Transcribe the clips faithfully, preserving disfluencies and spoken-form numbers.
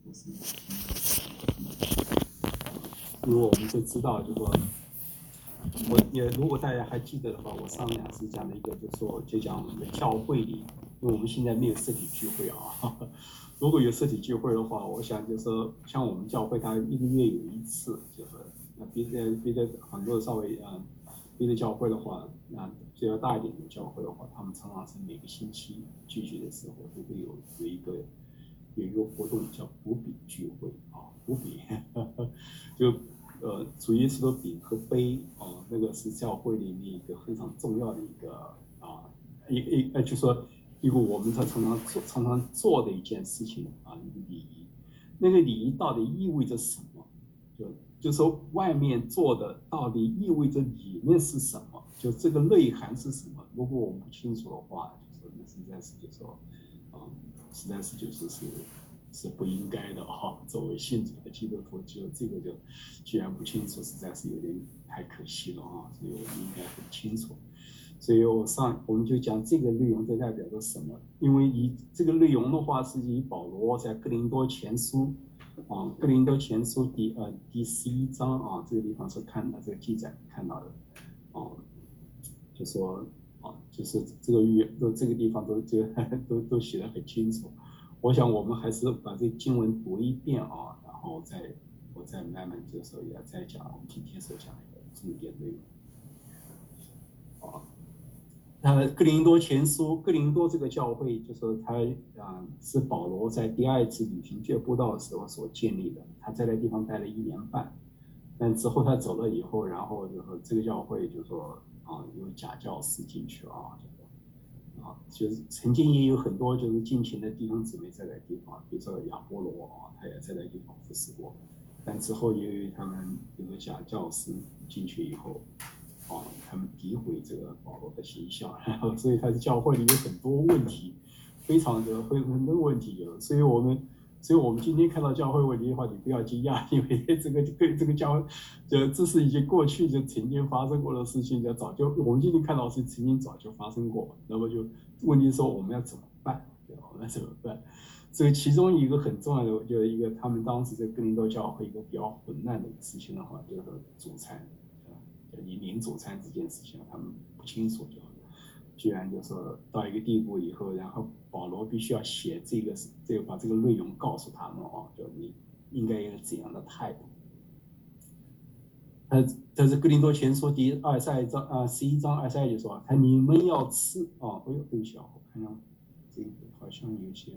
如果我们就知道，就说，我也如果大家还记得的话，我上两次讲了一个，就说就讲我们的教会里，因为我们现在没有实体聚会啊，如果有实体聚会的话，我想就是说，像我们教会，它一个月有一次，就是那别的别的很多稍微啊，别的教会的话，那比较大一点的教会的话，他们常常是每个星期聚集的时候都会有有一个。有一个活动叫补饼聚会啊，补饼，就呃主耶稣的饼和杯啊，那个是教会里面一个非常重要的一个啊一个一呃，就说一个我们常常做常常做的一件事情啊，一个礼仪。那个礼仪到底意味着什么？就就说外面做的到底意味着里面是什么？就这个内涵是什么？如果我们不清楚的话，就说那实在是就说啊。实在是就是是是不应该的哈、哦。作为信主的基督徒，就这个就居然不清楚，实在是有点太可惜了啊！所以我们应该很清楚。所以我上我们就讲这个内容这代表着什么？因为以这个内容的话，是以保罗在哥林多前书啊，哥林多前书第呃第十一章啊这个地方是看到这个记载看到的啊，就说。啊，就是这个语都这个地方都就都都写得很清楚。我想我们还是把这经文读一遍啊，然后再我再慢慢就说也再讲我们今天所讲的一个重点内容。啊，那哥林多前书，哥林多这个教会就是他啊是保罗在第二次旅行介布道的时候所建立的，他在那地方待了一年半。但之后他走了以后，然后就说这个教会就说啊有假教师进去啊，啊，就是曾经也有很多就是敬虔的弟兄姊妹在那地方，比如说亚波罗啊，他也在那地方服侍过。但之后由于他们有个假教师进去以后，啊，他们诋毁这个保罗的形象，然后所以他的教会里有很多问题，非常的会很多问题有，所以我们。所以我们今天看到教会问题的话，你不要惊讶，因为这个这个教，就这是已经过去就曾经发生过的事情，就早就我们今天看到是曾经早就发生过。那么就问题说我们要怎么办？对吧？我们怎么办？这个其中一个很重要的，就一个他们当时在哥林多教会一个比较混乱的一个事情的话，就是主餐，就你领主餐这件事情，他们不清楚就。居然就说到一个地步以后，然后保罗必须要写这个，这个把这个内容告诉他们哦，就你应该有怎样的态度。呃，这是哥林多前书第二十二章啊，十一章二十二节说，他你们要吃啊，哎呦，对不起啊，我看到这个好像有些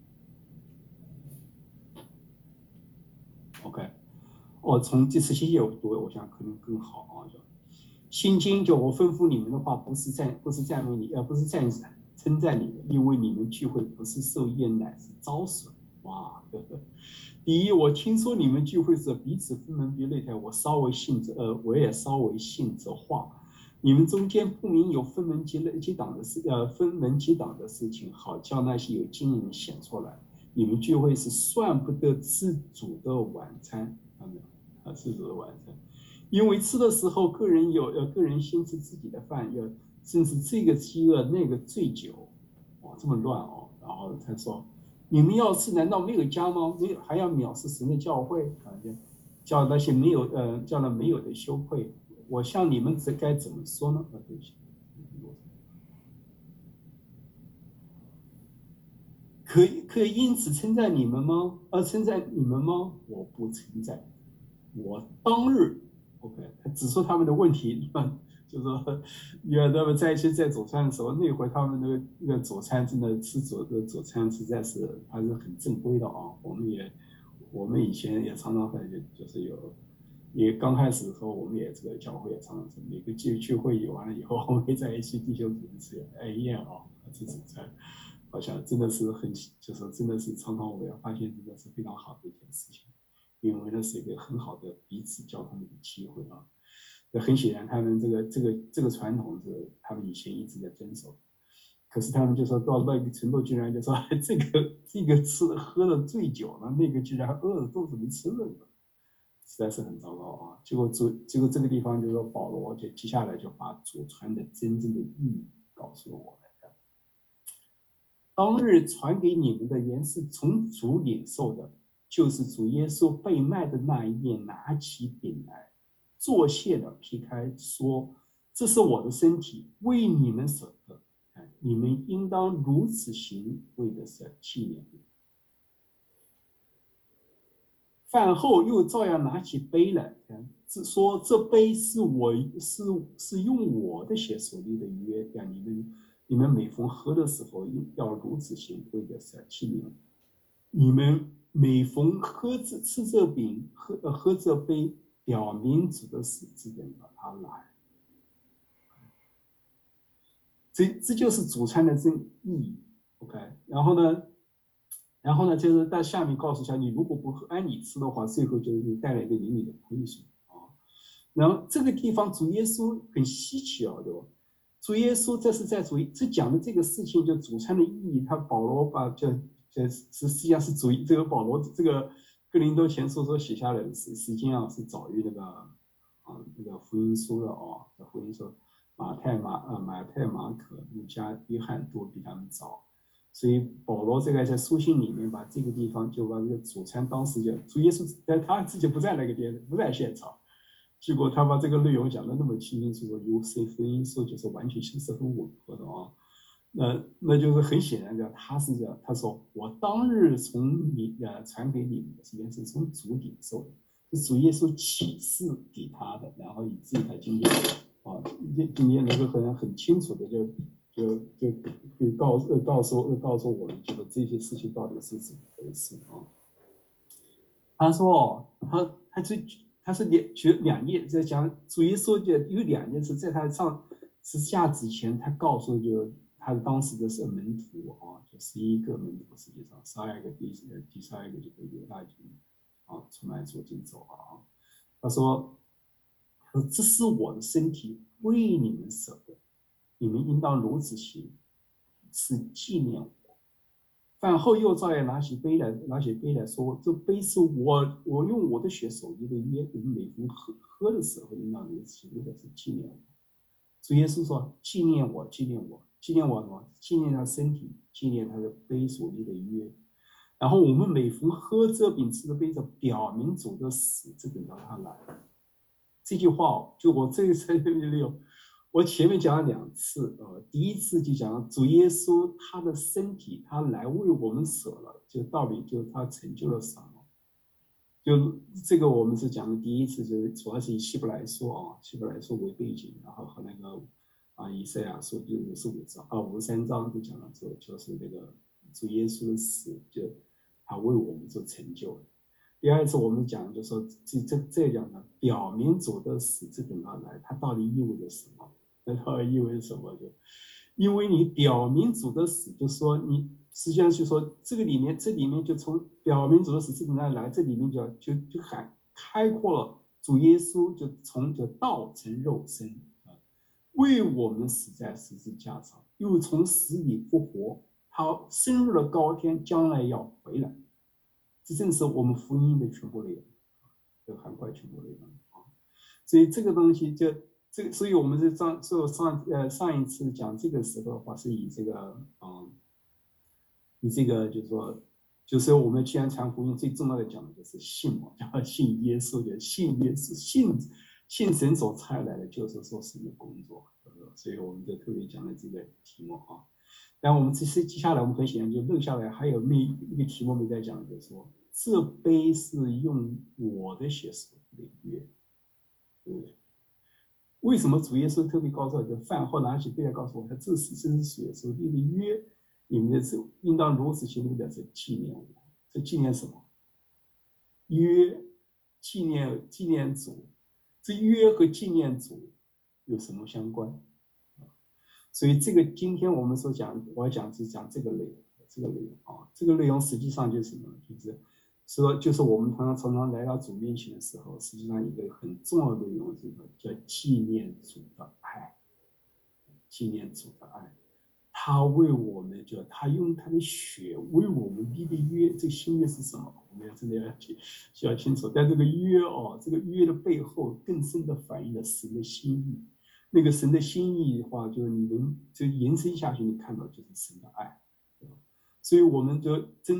，OK， 我从第十七节我读，我想可能更好啊，就。心经就我吩咐你们的话，不是赞不是赞美你，呃，不是赞称赞你们，因为你们聚会不是受宴，乃是遭损。哇，呵呵。第一，我听说你们聚会是彼此分门别类的，我稍微信着，呃，我也稍微信着话。你们中间不明有分门结类结党的事，呃，分门结党的事情，好叫那些有经验的显出来。你们聚会是算不得自主的晚餐，看到没有？啊，自主的晚餐。因为吃的时候，个人有呃，个人先吃自己的饭，要甚至这个饥饿那个醉酒，哇，这么乱哦。然后他说：“你们要吃，难道没有家吗？没有，还要藐视神的教会啊？叫那些没有呃，叫那没有的羞愧。我向你们这该怎么说呢？啊，对不起，可以可以因此称赞你们吗？啊，称赞你们吗？我不称赞。我当日 OK， 他指出他们的问题，就是说，有那么在一起在佐餐的时候，那会他们那个那个佐餐真的吃佐的佐餐实在是还是很正规的啊。我们也我们以前也常常会就是有，也刚开始的时候，我们也这个教会也常常是每个聚聚会完了以后，我们会在一起弟兄姊妹吃哎宴啊，吃佐餐，好像真的是很就是真的是常常我也发现真的是非常好的一件事情。因为那是一个很好的彼此交通的机会啊。很显然，他们这个这个这个传统是他们以前一直在遵守，可是他们就说到那个程度，居然就说这个这个吃喝了醉酒了，那个居然饿着肚子没吃了，实在是很糟糕啊。结果主结果这个地方就说保罗就接下来就把祖传的真正的意义告诉了我们。当日传给你们的原是从主领受的。 就是主耶稣被卖的那一夜，拿起饼来，作谢了，劈开，说：“这是我的身体，为你们舍的，你们应当如此行，为的是纪念我。”饭后又照样拿起杯来，说：“这杯是我是是用我的血所立的约，让你们你们每逢喝的时候，要如此行，为的是纪念我。你们每逢喝这吃这饼，喝喝这杯，表明主的死，只等到他来。”这这就是主餐的真意义。OK， 然后呢？然后呢，就是在下面告诉下你，如果不按你吃的话，最后就是你带来一个灵里的亏损啊。然后这个地方主耶稣很稀奇啊，对吧？主耶稣这是在主这讲的这个事情，就主餐的意义，他保罗把就就实际上是主这个保罗这个哥林多前书所写下来的，实实际上是早于那个啊那个福音书的啊，福音书马太马呃马太马可路加约翰都比他们早。所以保罗这个在书信里面把这个地方就把这个主餐当时就主耶稣，但他自己不在那个地不在现场，结果他把这个内容讲得那么清清楚楚，有谁福音书就是完全形式很吻合的啊。那那就是很显然的，他是这样，他说我当日从你呃传给你们的，实际上是从主领受的，是主耶稣启示给他的，然后以至于他今天啊，今天能够很很清楚的就。就就就告告诉告诉我们，觉得这些事情到底是怎么回事啊？他说，他他这他是两举两页在讲主耶稣就有两件事，在他上十字架之前，他告诉就他当时的是门徒啊，就十一个门徒，实际上十二个第第十二个就被犹大军啊出卖捉进走啊。他说，这是我的身体，为你们舍的。你们应当如此行，是纪念我。饭后又照样拿起杯来，拿起杯来说：“这杯是我我用我的血所立的约，你们每逢喝喝的时候，应当如此行，为的是纪念我。”主耶稣说：“纪念我，纪念我，纪念我什么？纪念他身体，纪念他的杯所立的约。然后我们每逢喝这饼吃的杯子，表明主的死，这等到他来。”这句话，就我这一次内容。我前面讲了两次，呃，第一次就讲主耶稣他的身体，他来为我们舍了，就道理就是他成就了什么？就这个我们是讲的第一次，就是主要是以希伯来书啊，希伯来书为背景，然后和那个啊以赛亚书第五十五章啊五十三章就讲了，就就是那个主耶稣的死，就他为我们做成就了。第二次我们讲就说这这这样的表明主的死，这等他来，它到底意味着什么？那它意味着什么？就因为你表明主的死，就说你实际上就说这个里面，这里面就从表明主的死这等他来，这里面就就就喊开阔了主耶稣就从就道成肉身啊，为我们死在十字架上，又从死里复活，他升入了高天，将来要回来。这正是我们福音的全部内容，这涵盖全部内容啊。所以这个东西就这个，所以我们是上上上呃上一次讲这个时候的话，是以这个啊、嗯，以这个就是说，就是我们既然传福音，最重要的讲的就是信嘛，叫信耶稣，就信耶稣，信信神所差来的，就是说神的工作。所以我们就特别讲了这个题目啊。但我们这次接下来我们很显然就漏下来还有没一个题目没在讲，就是说这杯是用我的血所立的约，对不对？为什么主耶稣特别告诉我，就饭后拿起杯来告诉我，他这是这是血所立的约，你们的是应当如此行，为的是纪念我。这纪念什么？约纪念纪念主，这约和纪念主有什么相关？所以这个今天我们所讲，我要讲是讲这个内容，这个内容啊，这个内容实际上就是什么？就是说，就是我们常常常常来到主面前的时候，实际上一个很重要的内容是什么？叫纪念主的爱，纪念主的爱。他为我们，就他用他的血为我们立的约，这个新约是什么？我们要真的要需要清楚。但这个约哦，这个约的背后更深的反映了神的心意。那个神的心意的话，就是你能就延伸下去，你看到就是神的爱，所以我们就真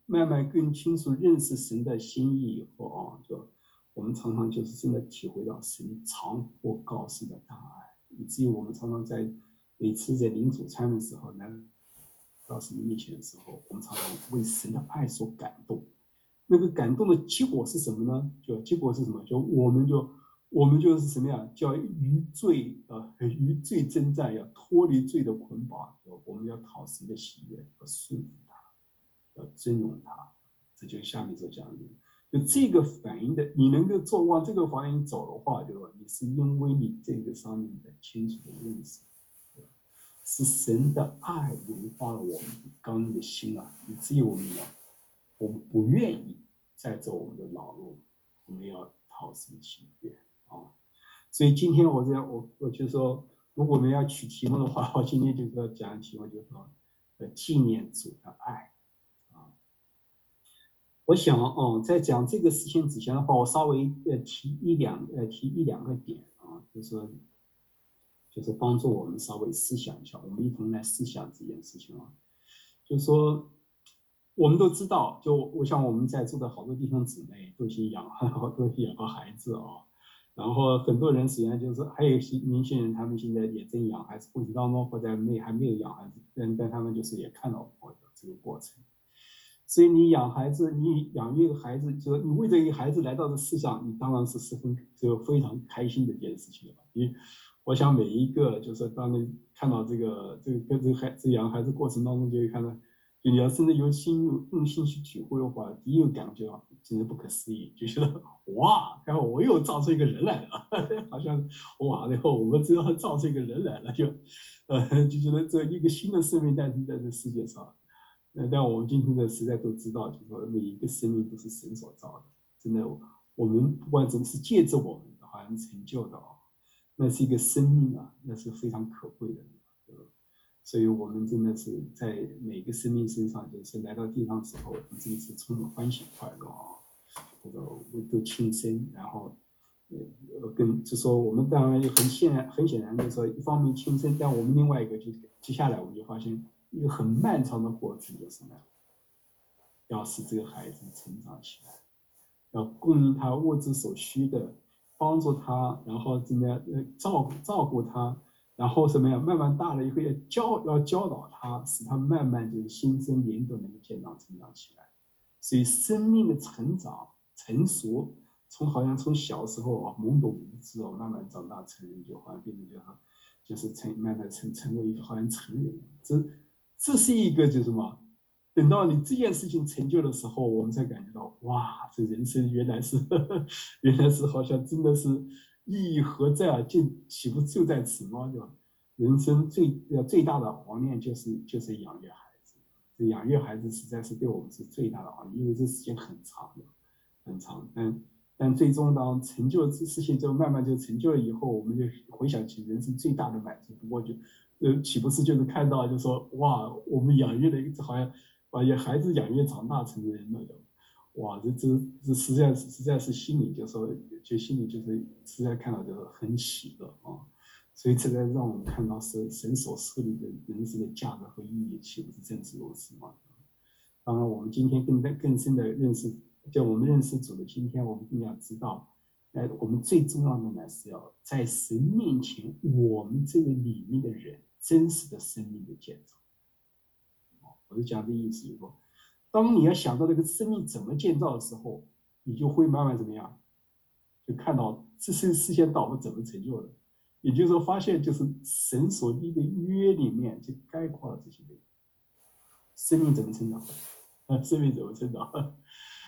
慢慢更清楚认识神的心意以后啊，就我们常常就是真的体会到神长阔高深的大爱，以至于我们常常在每次在领主餐的时候，来到神面前的时候，我们常常为神的爱所感动。那个感动的结果是什么呢？就结果是什么？就我们就我们就是什么呀？叫于罪啊，于罪征战，要脱离罪的捆绑，我们要讨神的喜悦，要顺服他，要尊荣他。这就是下面所讲的。就这个反应的，你能够做往这个方向走的话，对吧？你是因为你这个上面的清楚的认识，是神的爱融化了我们刚硬的心啊，以至于我们要，我们不愿意再走我们的老路，我们要讨神喜悦啊。所以今天我这样，我我就说，如果我们要取题目的话，我今天就是要讲题目，就是说，呃，纪念主的爱啊。我想，嗯，在讲这个事情之前的话，我稍微呃提一两呃提一两个点啊，就是就是帮助我们稍微思想一下，我们一同来思想这件事情啊。就是说，我们都知道，就我想我们在座的好多弟兄姊妹都已养都养过孩子啊，然后很多人实际上就是还有一些年轻人，他们现在也正养孩子过程当中，或者没还没有养孩子，但但他们就是也看到过这个过程。所以你养孩子，你养育一个孩子，就是你为这一个孩子来到这世上，你当然是十分就非常开心的一件事情了。你，我想每一个就是当你看到这个这个跟这个孩子养孩子过程当中，就会看到，就你要真的有心用用心去体会的话，第一个感觉啊，简直不可思议，就觉得哇，然后我又造出一个人来了，好像哇，然后我们只要造出一个人来了，就呃就觉得这一个新的生命诞生在这世界上。那但我们今天的时代都知道，就是说每一个生命都是神所造的，真的，我们不管怎么是借着我们好像成就的啊，那是一个生命啊，那是非常可贵的。所以我们真的是在每个生命身上，就是来到地上的时候，我们真的是充满欢喜快乐啊，这个都庆生，然后呃跟就说我们当然也很显然很显然就是说一方面庆生，但我们另外一个就是接下来我们就发现。一个很漫长的过程就是什么？要使这个孩子成长起来，要供应他物质所需的，帮助他，然后怎么样？呃，照顾照顾他，然后什么样？慢慢大了以后要教要教导他，使他慢慢就是心生灵都能够健康成长起来。所以生命的成长成熟，从好像从小时候啊懵懂无知哦，慢慢长大成人，就好像变成就就是成慢慢成成为一个好像成人，这。这是一个就是什么？等到你这件事情成就的时候，我们才感觉到，哇，这人生原来是，呵呵原来是好像真的是意义何在啊？就岂不就在此吗？对吧？人生最最大的熬炼就是就是养育孩子，这养育孩子实在是对我们是最大的熬炼，因为这时间很长的，很长。但但最终当成就这事情就慢慢就成就了以后，我们就回想起人生最大的满足，不过就。呃，岂不是就是看到，就说哇，我们养育了一个好像把孩子养育长大成人了，哇，这这这实在是实在是心里就说就心里就是实在看到就是很喜乐啊，所以这个让我们看到是神所设立的人生的价值和意义，岂不是正是如此吗？当然，我们今天更更深的认识，就我们认识主的今天，我们更要知道。呃，我们最重要的呢是要在神面前，我们这个里面的人真实的生命的建造。我是讲这意思，就是说，当你要想到这个生命怎么建造的时候，你就会慢慢怎么样，就看到这是事先到我怎么成就的。也就是说，发现就是神所立的约里面就概括了这些内容。生命怎么成长？啊，生命怎么成长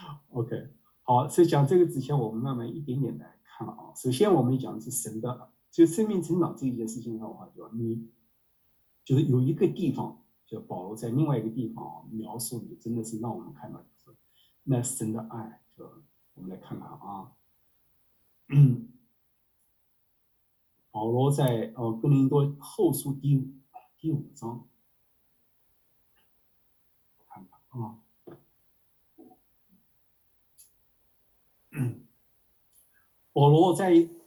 ？OK。好，所以讲这个之前，我们慢慢一点点来看啊。首先，我们讲的是神的，就生命成长这一件事情上的话，就你就是有一个地方，就保罗在另外一个地方啊描述的，真的是让我们看到，就是那神的爱。就我们来看看啊，保罗在呃哥林多后书第五第五章，看看啊。保罗在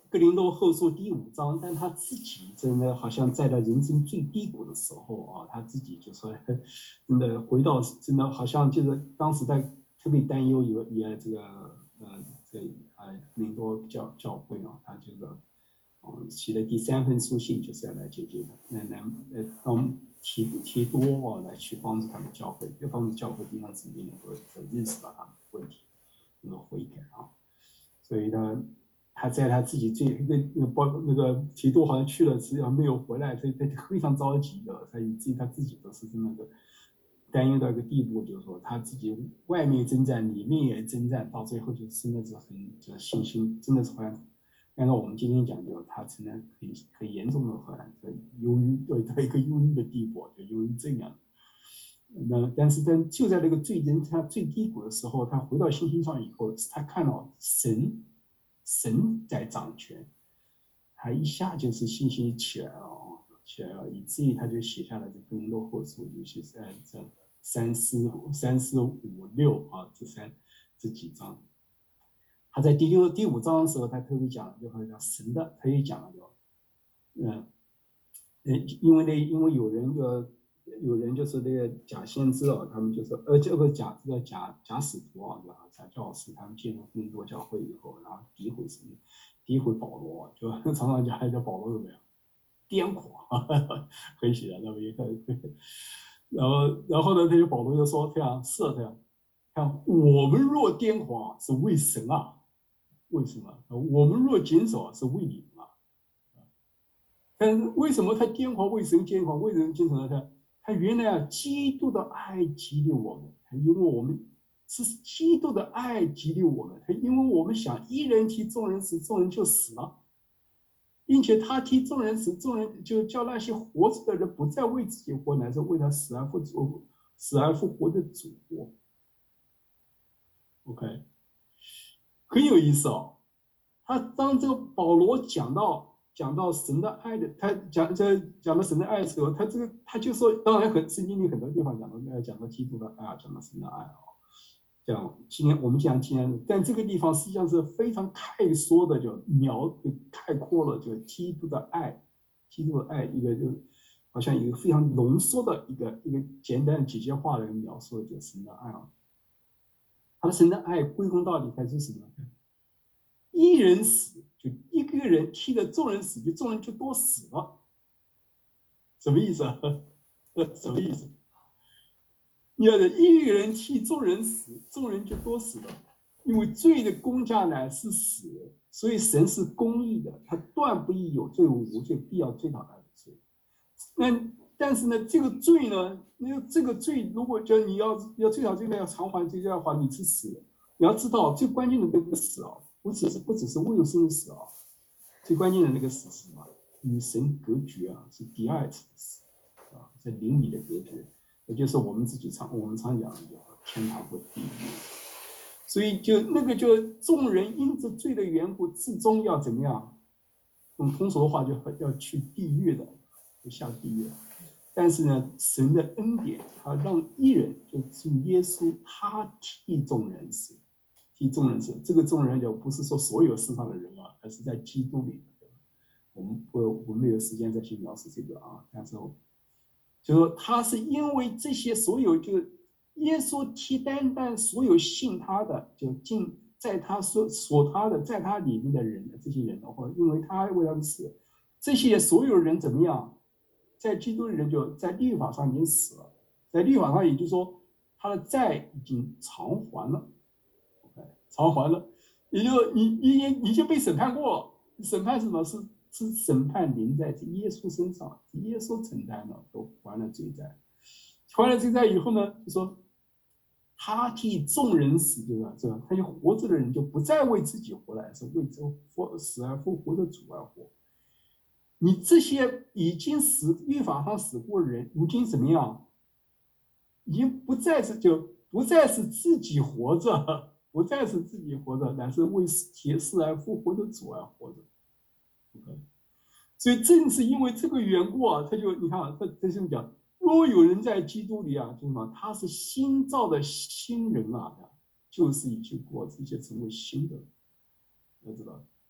哥林多后书第五章，但他自己真的好像在他人生最低谷的时候啊，他自己就说，真的回到真的好像就是当时在特别担忧有也这个呃这啊哥林多教教会啊，他这个嗯写的第三封书信就是要来解决的，那那呃让提提多啊来去帮助他们教会，要帮助教会地方子民能够认识到他们的问题，能够悔改啊，所以呢。他在他自己最那那包那个提督好像去了，实际上没有回来，所以他非常着急的，他以至于他自己都是那个担忧到一个地步，就是说他自己外面征战，里面也征战，到最后就真的是很就是信心真的是好像，按照我们今天讲，就他成了很很严重的好像忧郁到一个忧郁的地步，就忧郁症样。那但是在就在那个最人他最低谷的时候，他回到信心上以后，他看到神。神在掌权，他一下就是信心起来了，起来了，以至于他就写下了这哥林多后书，尤其是在这三四三四五六啊这三这几章。他在第六第五章的时候，他特别讲，就好像神的，他也讲了，就嗯嗯，因为呢，因为有人就有人就是那个假先知啊，他们就是呃这个假这个假假使徒啊，假教师，他们进入更多教会以后，然后诋毁神，诋毁保罗，就常常讲还叫保罗怎么样癫狂，很写的那么一个，然后然后呢，他就保罗就说这样是这样，看我们若癫狂是为神啊，为什么？我们若谨守是为你们啊。但是为什么他癫狂？为神癫狂？为什么精神呢？他他原来啊，基督的爱激励我们，因为我们是基督的爱激励我们，他因为我们想一人替众人死，众人就死了，并且他替众人死，众人就叫那些活着的人不再为自己活，乃是为他死而复活、死而复活的主活。OK， 很有意思哦。他当这个保罗讲到。讲到神的爱的，他讲这讲到神的爱的时候，他这个他就说，当然很圣经里很多地方讲到讲到基督的爱，讲到神的爱啊，讲今天我们讲今天，但这个地方实际上是非常概缩的，就描就概括了就基督的爱，基督的爱一个就好像一个非常浓缩的一个一个简单简洁化的描述，就神的爱啊，他的神的爱归功到底还是什么？一人死，就一个人替着众人死，就众人就多死了，什么意思啊？什么意思？你要是一个人替众人死，众人就多死了，因为罪的工价乃是死，所以神是公义的，他断不以有罪无罪，必要追讨他的罪。那但是呢，这个罪呢，那这个罪如果叫你要要追讨这个要偿还这个的话，你是死。你要知道最关键的这个死啊。不只是不只是未有生的死啊，最关键的那个死是什么？与神隔绝啊，是第二次的死啊，在灵里的隔绝，也就是我们自己常我们常讲的天堂或地狱。所以就那个就众人因着罪的缘故，至终要怎么样？用通俗的话就要去地狱的，就下地狱。但是呢，神的恩典，他让一人就主耶稣，他替众人死。替众人死，这个众人就不是说所有世上的人啊，而是在基督里的。我们不，我们没有时间再去描述这个啊。但是，就说他是因为这些所有，就是耶稣替单单所有信他的，就进在他所所他的，在他里面的人的这些人的话，因为他为他们死，这些所有人怎么样？在基督的人就在律法上已经死了，在律法上也就是说他的债已经偿还了。偿还了，也就你你你就被审判过了。审判是什么？是是审判临在耶稣身上，耶稣承担了，都还了罪债。还了罪债以后呢，就说他替众人死，对吧？这他就活着的人就不再为自己活了，是为这复死而复活的主而活。你这些已经死律法上死过的人，如今怎么样？已经不再是就不再是自己活着。不再是自己活着，乃是为铁死而复活的主而活着。Okay? 所以正是因为这个缘故啊，他就你看啊，他他这么讲：若有人在基督里啊，就什么，他是新造的新人啊，就是已经过，这些成为新的，要知道，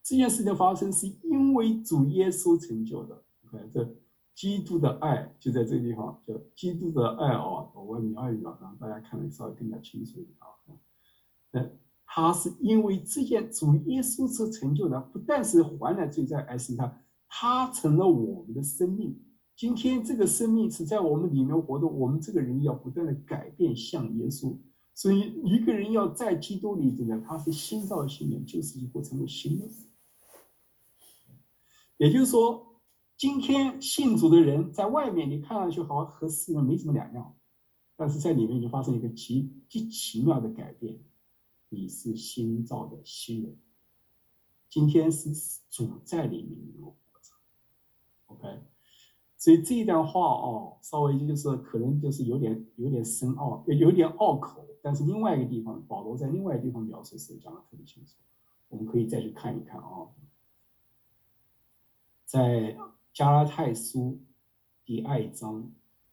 这件事情发生是因为主耶稣成就的。OK， 这基督的爱就在这个地方，就基督的爱啊，我描一描，让大家看得稍微更加清楚一点啊。那他是因为这件主耶稣所成就的，不但是还了罪债，而是他他成了我们的生命。今天这个生命是在我们里面活动，我们这个人要不断的改变，像耶稣。所以一个人要在基督里，真的他是新造的新人，就是以后成为新的。也就是说，今天信主的人在外面你看上去好像和世人没什么两样，但是在里面就发生一个极极奇妙的改变，你是新造的新人。今天是主在里面活着 ，OK。所以这一段话哦，稍微就是可能就是有点有点深奥，有点拗口。但是另外一个地方，保罗在另外一个地方描述是讲得特别清楚，我们可以再去看一看啊。在加拉太书第二章，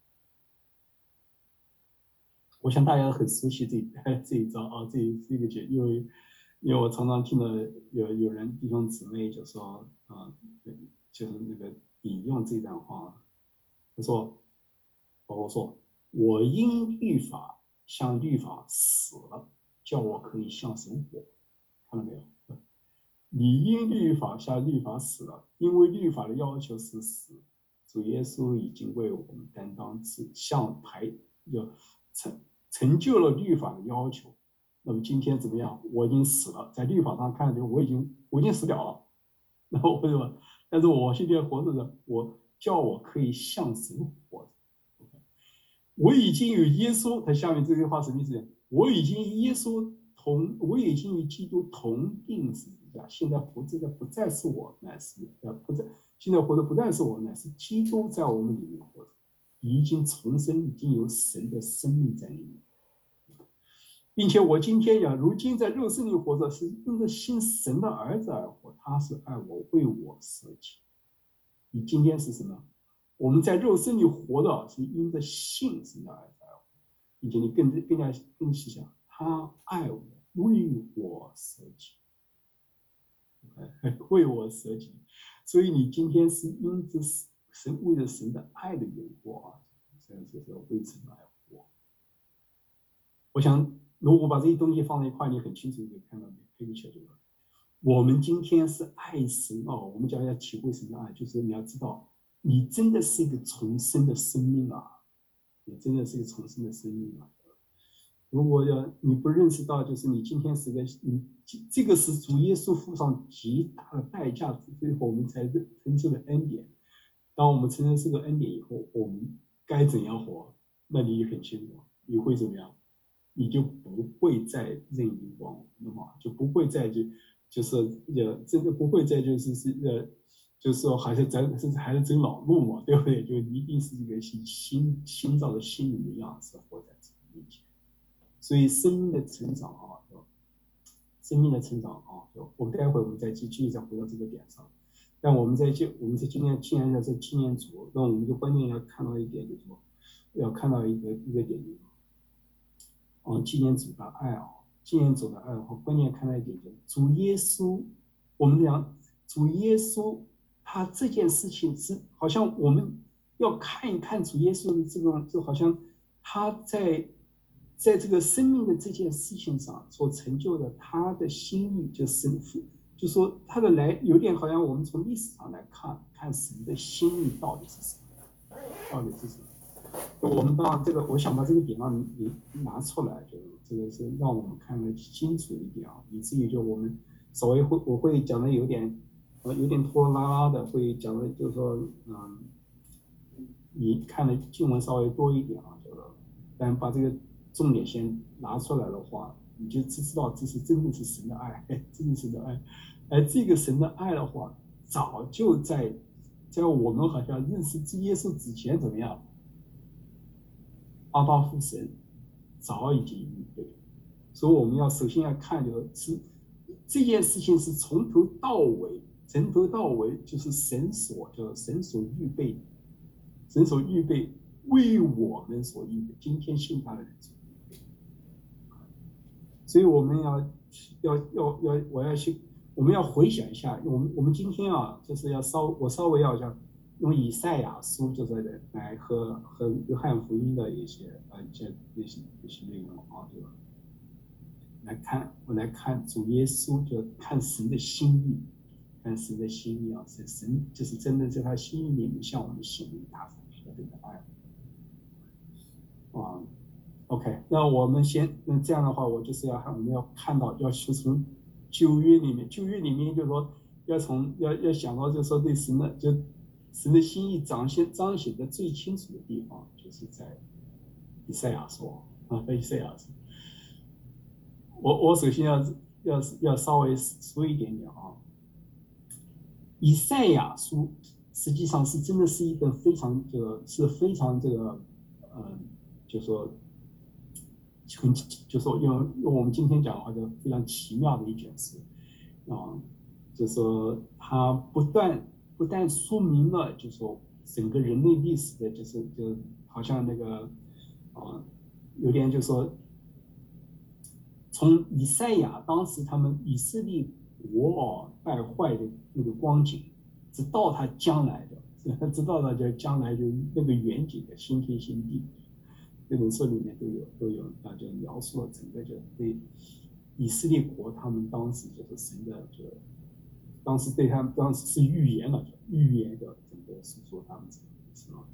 我想大家很熟悉这这一章啊，这这个节，因为因为我常常听到有有人弟兄姊妹就说啊，就是那个引用这段话，他说，保罗说：“我因律法向律法死了，叫我可以向神活。”看到没有？你因律法向律法死了，因为律法的要求是死。主耶稣已经为我们担当，是向排就成成就了律法的要求。那么今天怎么样？我已经死了，在律法上看来，我已经我已经死掉了。那我为什么？但是我现在活着的，我叫我可以向神活着。我已经与耶稣，他下面这句话什么意思？我已经与耶稣同，我已经与基督同定十字架。现在活着的不再是我，乃是呃不再，现在活着不再是我，乃是基督在我们里面活着，已经重生，已经有神的生命在里面，并且我今天呀，如今在肉身里活着，是因着信神的儿子而活，他是爱我，为我舍己。你今天是什么？我们在肉身里活的是因着信神的儿子而活，并且你更更加更细想，他爱我，为我舍己，为我舍己。所以你今天是因着神为了神的爱的缘故啊，这样就是为神而活。我想，如果把这些东西放在一块，你很清楚就可以看到，可以确定了。我们今天是爱神哦，我们讲要体会神的爱，就是你要知道。你真的是一个重生的生命啊！你真的是一个重生的生命啊！如果要你不认识到，就是你今天是个你这个是主耶稣付上极大的代价，最后我们才承受的恩典。当我们承认这个恩典以后，我们该怎样活？那你也很清楚，你会怎么样？你就不会再任意妄为嘛，就不会再就就是呃，真的不会再就是是呃。就是说，还是咱甚至还是走老路嘛，对不对？就一定是一个新新造的新人的样子活在自己面前。所以生命的成长啊，生命的成长啊，就我们待会我们再继续再回到这个点上。但我们在今我们在今天既然在纪念主，那我们就关键要看到一点，就是说要看到一个一个点，啊，纪念主的爱啊，纪念主的爱和关键看到一点，就是主耶稣，我们讲主耶稣。他这件事情是好像我们要看一看主耶稣的这种，就好像他在在这个生命的这件事情上所成就的他的心意，就神父，就说他的来有点好像我们从历史上来看看神的心意到底是什么，到底是什么？我们当然这个，我想把这个点让你拿出来，就这个是让我们看得清楚一点啊，以至于就我们稍微会我会讲的有点。有点拖拉拉的，会讲的，就是说，嗯，你看的经文稍微多一点啊，就是，但把这个重点先拿出来的话，你就知道这是真的是神的爱，真的是神的爱。而这个神的爱的话，早就在在我们好像认识耶稣之前怎么样，阿爸父神早已经预备，所以我们要首先要看就是这件事情是从头到尾。从头到尾就是神所叫神所预备，神所预备为我们所预备，今天信他的人所预备。所以我们要要要要，我要去， 我们要回想一下，我们我们今天啊，就是要稍我稍微要讲用以赛亚书就是来和和约翰福音的一些呃一些一些一些内容啊，对吧？来看我来看主耶稣，就看神的心意，看神的心意啊，是神就是真的在他心意里面向我们显明他的这个爱啊。OK，那我们先那这样的话，我就是要我们要看到要去从旧约里面，旧约里面就是说要从要要想到就是说对神的就神的心意彰显彰显的最清楚的地方，就是在以赛亚书啊，在以赛亚书。我我首先要要要稍微说一点点啊，以赛亚书实际上是真的是一个非常这个是非常这个呃，就说。很就说用用我们今天讲的话，就非常奇妙的一件事啊，就说它不断不但说明了，就说整个人类历史的，就是就好像那个啊，有点就说从以赛亚当时他们以色列国啊败坏的那个光景，直到他将来的，直到他就将来的那个远景的新天新地。这本书里面都有都有啊，就描述了整个就对以色列国他们当时就是神的就当时对他们当时是预言了，预言的整个是说他们什么？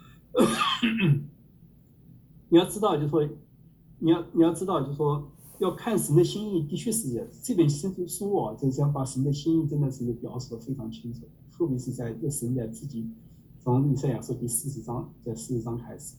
你要知道，就是说你要你要知道，就是说要看神的心意，的确是这本圣经书啊，就是要把神的心意真的是表述的非常清楚，特别是在神在自己从以赛亚书第四十章在四十章开始。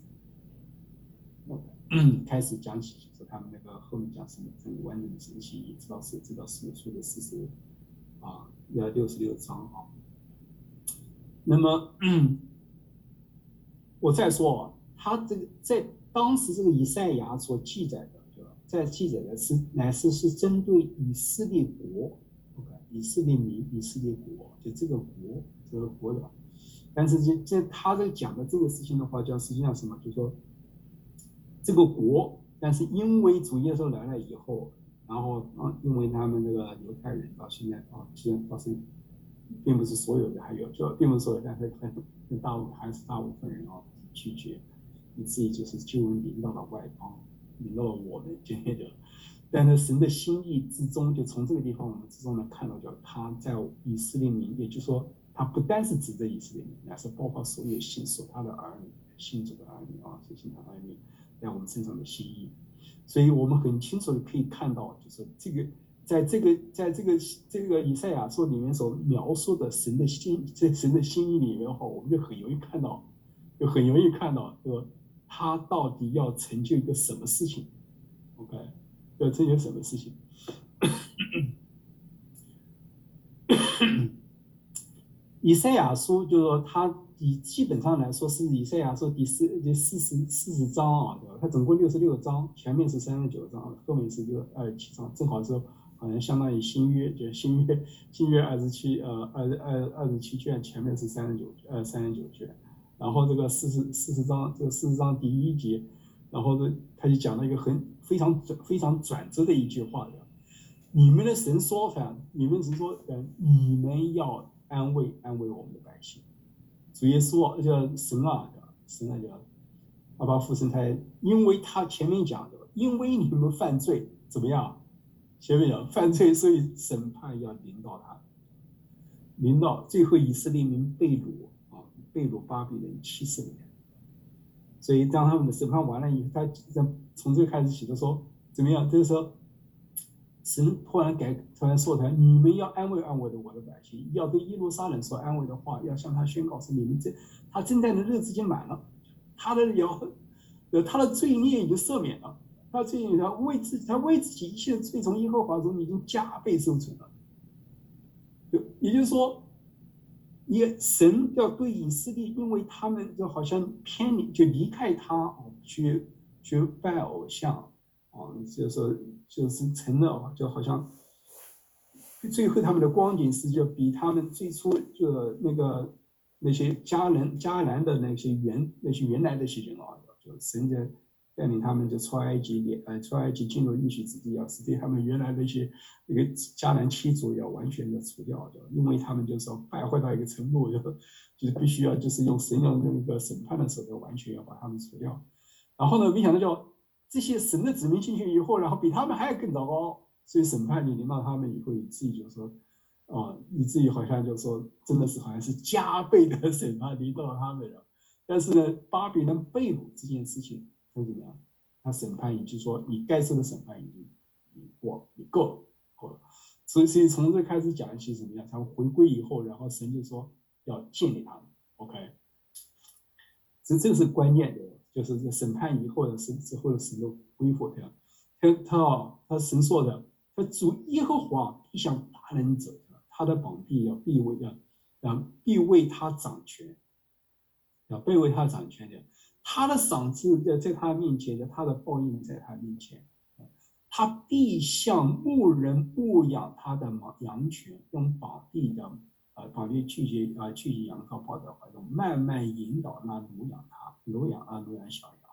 开始讲起，就是他们那个后面讲什么整个完整的神心意，直到是直到四书的四十啊，要六十六章啊。那么，嗯，我再说啊，他这个在当时这个以赛亚所记载的，对吧？在记载的是乃是是针对以色列国 ，OK， 以色列民、以色列国，就这个国，这个国的。但是这这他在讲的这个事情的话，叫实际上什么？就是说。这个国，但是因为主耶稣来了以后，然后啊，因为他们这个犹太人到现在啊，虽然发生，并不是所有的，还有就并不是所有，但是很很大部还是大部分人啊拒绝，以至于就是救恩临到了外邦，临到了我们今天的。但是神的心意之中，就从这个地方我们之中能看到，叫他在以色列民，也就是说，他不单是指着以色列民，而是包括所有信属他的儿女、信主的儿女啊，这信他的儿女。在我们身上的心意，所以我们很清楚的可以看到，就是这个，在这个，在这个这个以赛亚书里面所描述的神的心，在神的心意里面的话，我们就很容易看到，就很容易看到，说他到底要成就一个什么事情 ，OK， 要成就什么事情。以赛亚书就是说，它以基本上来说是以赛亚书第四第四十四十章啊，对吧？它总共六十六章，前面是三十九章，后面是六二十七章，正好是好像相当于新约，就新约新约二十七呃二二二十七卷，前面是三十九呃三十九卷，然后这个四十四十章这个四十章第一节，然后呢他就讲了一个很非常非常转折的一句话的，你们的神说反，你们神说呃你们要。安慰安慰我们的百姓，主耶稣叫神啊，神啊叫阿爸父神才，因为他前面讲的，因为你们犯罪怎么样？前面讲犯罪，所以审判要临到他，临到最后以色列民被掳啊，被掳巴比伦七十年，所以当他们的审判完了以后，他从这个开始起的说怎么样？就是说。神突然改，突然说他：“你们要安慰安慰的我的百姓，要对耶路撒冷说安慰的话，要向他宣告是你们这他征战的日子已经满了，他的要呃他的罪孽已经赦免了，他罪孽他为自己他为自己一切的罪从耶和华中已经加倍收存了。就也就是说，也神要对以色列，因为他们就好像偏离，就离开他去去拜偶像。”啊，就是就是成了，就好像最后他们的光景是就比他们最初就那个那些迦南迦南的那些原那些原来的那些人啊，就神的带领他们就出埃及，呃，出埃及进入应许之地啊，是对他们原来的一些那个迦南七族要完全的除掉的，因为他们就是说败坏到一个程度，就就是必须要就是用神用那个审判的手段，完全要把他们除掉。然后呢，没想到就这些神的子民进去以后，然后比他们还要更糟糕，所以审判你临到他们以后，以至于就是说，啊，以至于好像就是说，真的是好像是加倍的审判临到他们了。但是呢，巴比伦被掳这件事情会怎么样？他审判，也就是说，你该受的审判已经你过，你够了，够了。所以，所以从这开始讲起怎么样？他们回归以后，然后神就说要建立他们 ，OK。这这个是关键的，就是这审判以后的神之后的神的恢复他，他他啊，他神说的，他主耶和华必向大能者，他的膀臂要必为的，啊，必为他掌权。要背为他掌权的，他的赏赐在在他面前的，他的报应在他面前，他必像牧人牧养他的羊群，用膀臂的呃膀臂聚集啊聚集羊羔抱在怀中，慢慢引导那乳养他乳养啊乳养小羊。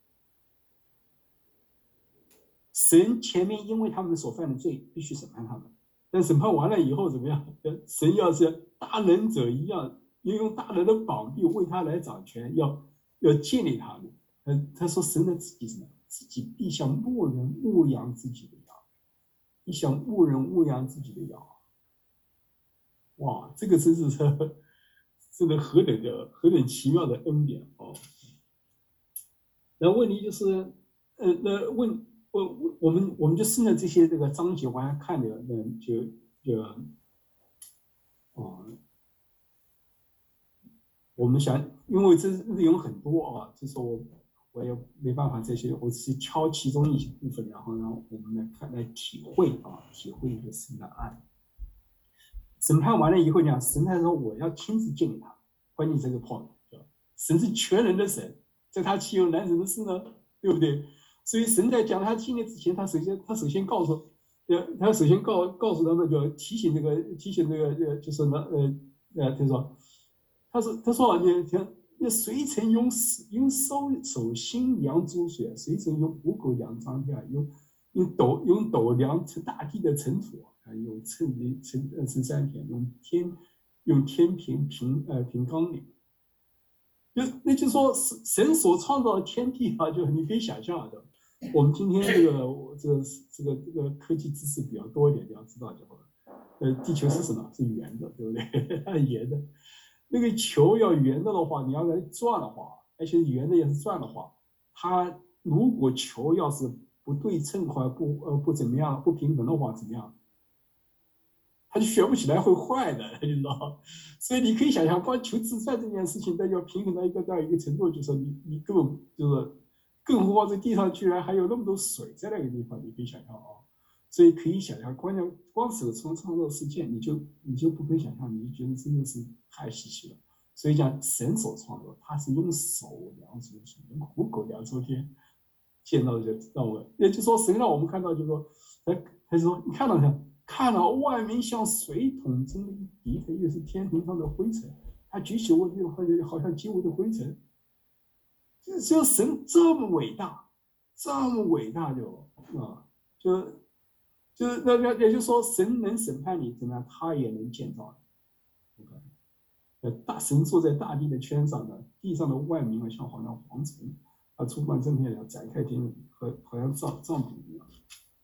神前面因为他们所犯的罪，必须审判他们，但审判完了以后怎么样？神要是大能者一样。要用大人的膀臂为他来掌权，要要建立他们。呃，他说神的自己什么？自己必像牧人牧养自己的羊，必像牧人牧养自己的羊。哇，这个真是真的何等的何等奇妙的恩典哦！那问题就是，呃，那问问我们我们就顺着这些这个章节往下看的，那就就哦。我们想，因为这内容很多啊，就是我我也没办法这些，我只是挑其中一些部分，然后让我们来看来体会啊，体会一个神的爱。审判完了以后讲，神他说我要亲自见你他，关键这个 point， 神是全能的神，在他岂有难成的事呢？对不对？所以神在讲他建立之前，他首先他首先告诉，呃，他首先告告诉他们，就提醒这个提醒这个呃，就是呢，呃呃，他说。他说：“他说你听，你谁曾用用手手心量诸水，谁曾用虎口量张天？用用斗用斗量成大地的尘土，啊，用称的称呃称山田，用天用天平平呃平纲领。就那就说神所创造的天地啊，就你可以想象的。我们今天这个这个这个这个科技知识比较多一点，你要知道就好了。呃，地球是什么？是圆的，对不对？圆的。”那个球要圆的的话，你要来转的话，而且圆的也是转的话，它如果球要是不对称或不呃不怎么样不平衡的话，怎么样？它就旋不起来，会坏的，你知道？所以你可以想象，光球自转这件事情，它要平衡到一个到一个程度，就是说你你根本就是，更何况这地上居然还有那么多水在那个地方，你可以想象啊。所以可以想象，光讲光手从创造世界，你就你就不可以想象，你就觉得真的是太稀奇了。所以讲神所创造，他是用手量出水，用虎口量出天，见到就让我，也就是说神让我们看到，就是说，他他说你看到没有？看到万民像水桶中的一滴，它又是天平上的灰尘，他举起我就好像好像击我的灰尘，就只有神这么伟大，这么伟大就啊就。就是那那也就是说，神能审判你，怎么样？他也能建造你。呃，大神坐在大地的圈上的，地上的万民啊，像好像蝗虫，啊，出版正片了，展开天，和好像帐帐篷一样。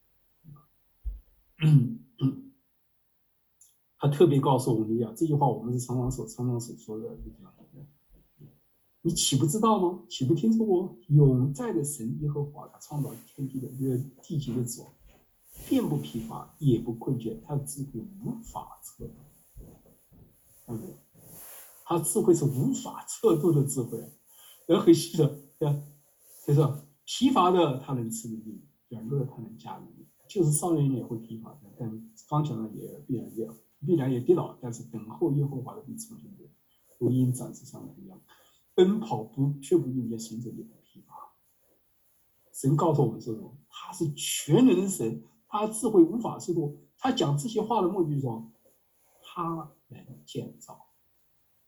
嗯嗯，他特别告诉我们呀，这句话我们是常常所常常所说的，你岂不知道吗？岂不听说过永在的神耶和华，他创造天地的这个地级的主。并不疲乏，也不困倦，他的智慧无法测度。嗯，他智慧是无法测度的智慧。人很细的，对吧？就是疲乏的他能吃力，软弱的他能加力。就是少年人也会疲乏的，但刚强的也必然也必然也跌倒。但是等候耶和华的必重新的，如鹰展翅上腾一样，奔跑不却不因为行走也不疲乏。神告诉我们说什么？他是全能的神。他智慧无法测度，他讲这些话的目的是说，他能建造。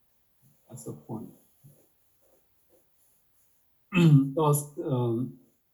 他是point。到嗯，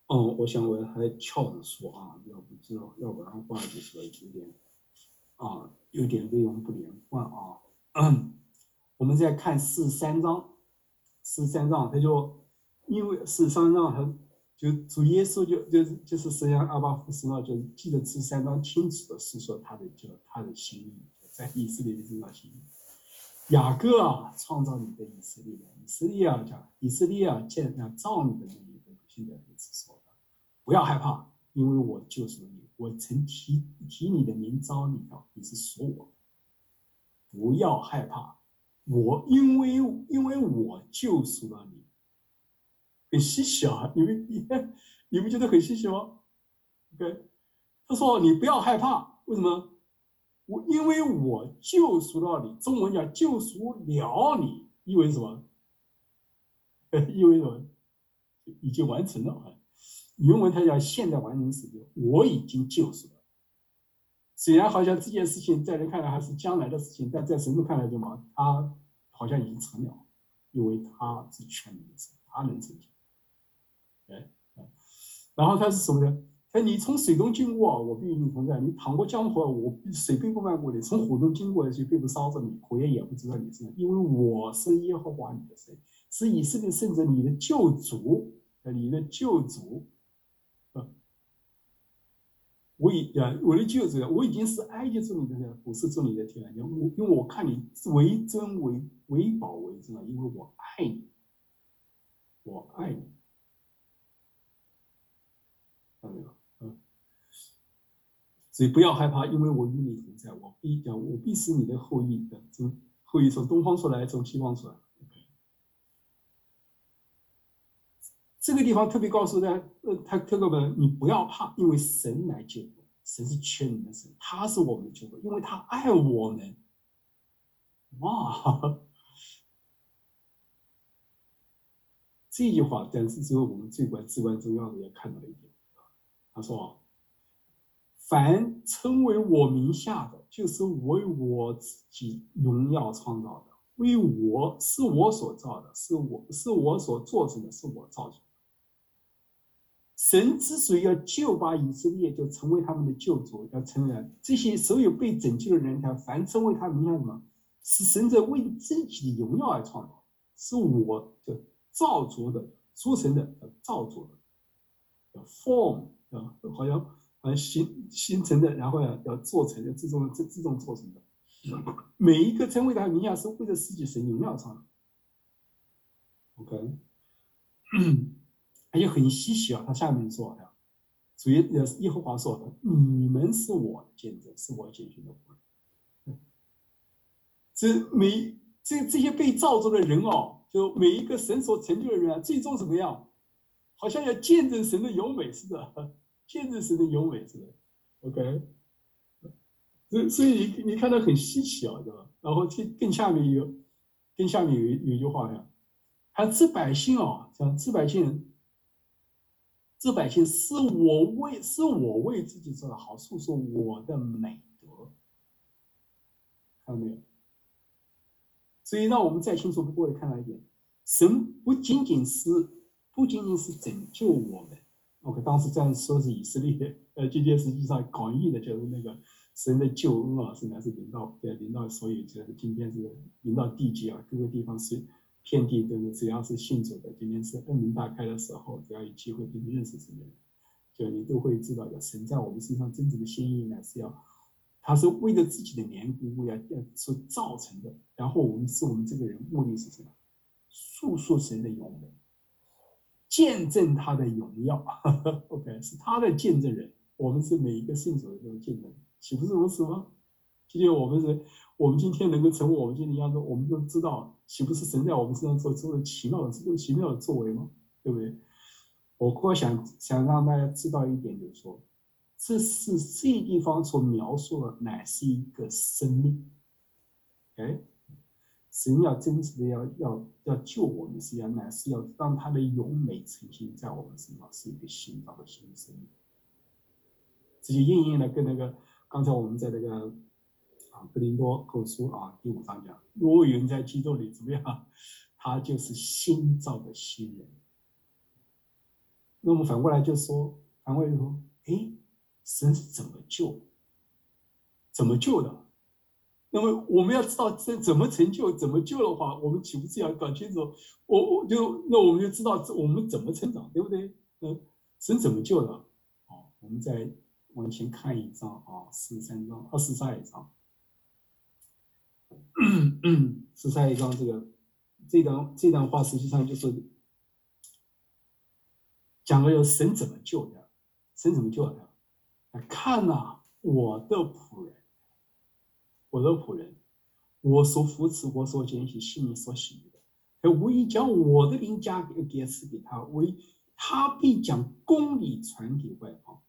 嗯，我想我还翘着说啊，要不就要不然话就是有点啊，有点内容不连贯啊。我们再看四十三章，四十三章他就因为四十三章他就主耶稣就就是就是实际上阿巴夫斯呢，就是记得四十三章清楚的是说他的就他的心意在以色列的身上心意。雅各啊，创造你的以色列，以色列啊，讲以色列啊，建啊造你的那一个，现在如此说的，不要害怕，因为我救赎你，我曾提提你的名招你啊，你是属我，不要害怕，我因为因为我救赎了你，很稀奇啊，你们你你们觉得很稀奇吗？OK，他说你不要害怕，为什么？我因为我救赎了你，中文讲救赎了你，意味着什么？意味着已经完成了啊。原文它叫现在完成时，我已经救赎了。虽然好像这件事情在人看来还是将来的事情，但在神看来，什么？他好像已经成了，因为他是全能的神，他能成就。哎，然后他是什么呢？他你从水中经过，我必与你同在；你淌过江河，我水并不漫过你；从火中经过，水并不烧着你，火焰也不知道你身上，因为我是耶和华你的神，是以色列圣者你的救主，你的救主。我已呃，我的救主，我已经是埃及做你的，不是做你的天。我因为我看你为尊为为宝为尊，因为我爱你，我爱你，看到没有？嗯，所以不要害怕，因为我与你同在，我必讲，我必使你的后裔的从后裔从东方出来，从西方出来。这个地方特别告诉大家，呃，他特别的，你不要怕，因为神来救我，神是全能的神，他是我们的救主，因为他爱我们。哇，这句话，但是只有我们最关至关重要的要看到一点。他说：凡称为我名下的，就是为我自己荣耀创造的，为我是我所造的，是我是我所做成的，是我造就的。神之所以要救拔以色列，就成为他们的救主，要承认这些所有被拯救的人，他凡称为他名下什么，是神在为自己的荣耀而创造，是我的造作的、铸成的、造作的 form 啊，好像呃形形成的，然后要要做成的，这种这这种做成的，每一个称为他名下是为了自己神荣耀创造。OK， 而且很稀奇啊，他下面说的。主耶耶和华说的：“你们是我的见证，是我拣选的仆人。”这每这这些被造出的人哦，就每一个神所成就的人啊，最终怎么样？好像要见证神的优美似的，见证神的优美似的。OK，所所以你你看到很稀奇啊，对吧？然后这更下面有，更下面有有一句话呀，他这百姓哦，讲这百姓。这百姓是我为是我为自己做的好处，说我的美德，看到没有？所以让我们再清楚不过的看到一点，神不仅仅是不仅仅是拯救我们。OK，当时这样说是以色列，呃，今天实际上广义的就是那个神的救恩啊，实际上是临到呃临到所有，就是今天是临到地界啊，各个地方是遍地都是，只要是信主的，今天是恩门大开的时候，只要有机会跟你认识神的人，就你都会知道的，神在我们身上真正的心意呢，是要，他是为了自己的缘故，要要所造成的。然后我们是我们这个人目的是什么？诉说神的荣美，见证他的荣耀。OK， 是他的见证人，我们是每一个信主的这种见证人，岂不是如此吗？今天我们是，我们今天能够成为我们今天的样子，我们都知道，岂不是神在我们身上做出了奇妙的、奇妙的作为吗？对不对？我或想想让大家知道一点，就是说，这是这地方所描述的，乃是一个生命。哎，神要真实的要要要救我们，实际上乃是要让他的永美呈现在我们身上，是一个新造的新生命。这就应验了跟那个刚才我们在那个啊哥林多后书啊第五章讲，若有人在基督里怎么样，他就是新造的新人。 那么反过来就说，反过来就说，哎，神是怎么救？怎么救的？那么我们要知道这怎么成就，怎么救的话，我们岂不是要搞清楚？我我就那我们就知道我们怎么成长，对不对？嗯，神怎么救的？哦，我们再往前看一章啊，四十三章，二十三一章，十三一章这个这段这段话实际上就是讲了有神怎么救的，神怎么救的？看呐、啊，我的仆人，我的仆人。我所扶持，我所拣选，心里所喜悦的，他无意将我的名加给给赐给他，为他必将公理传给外邦。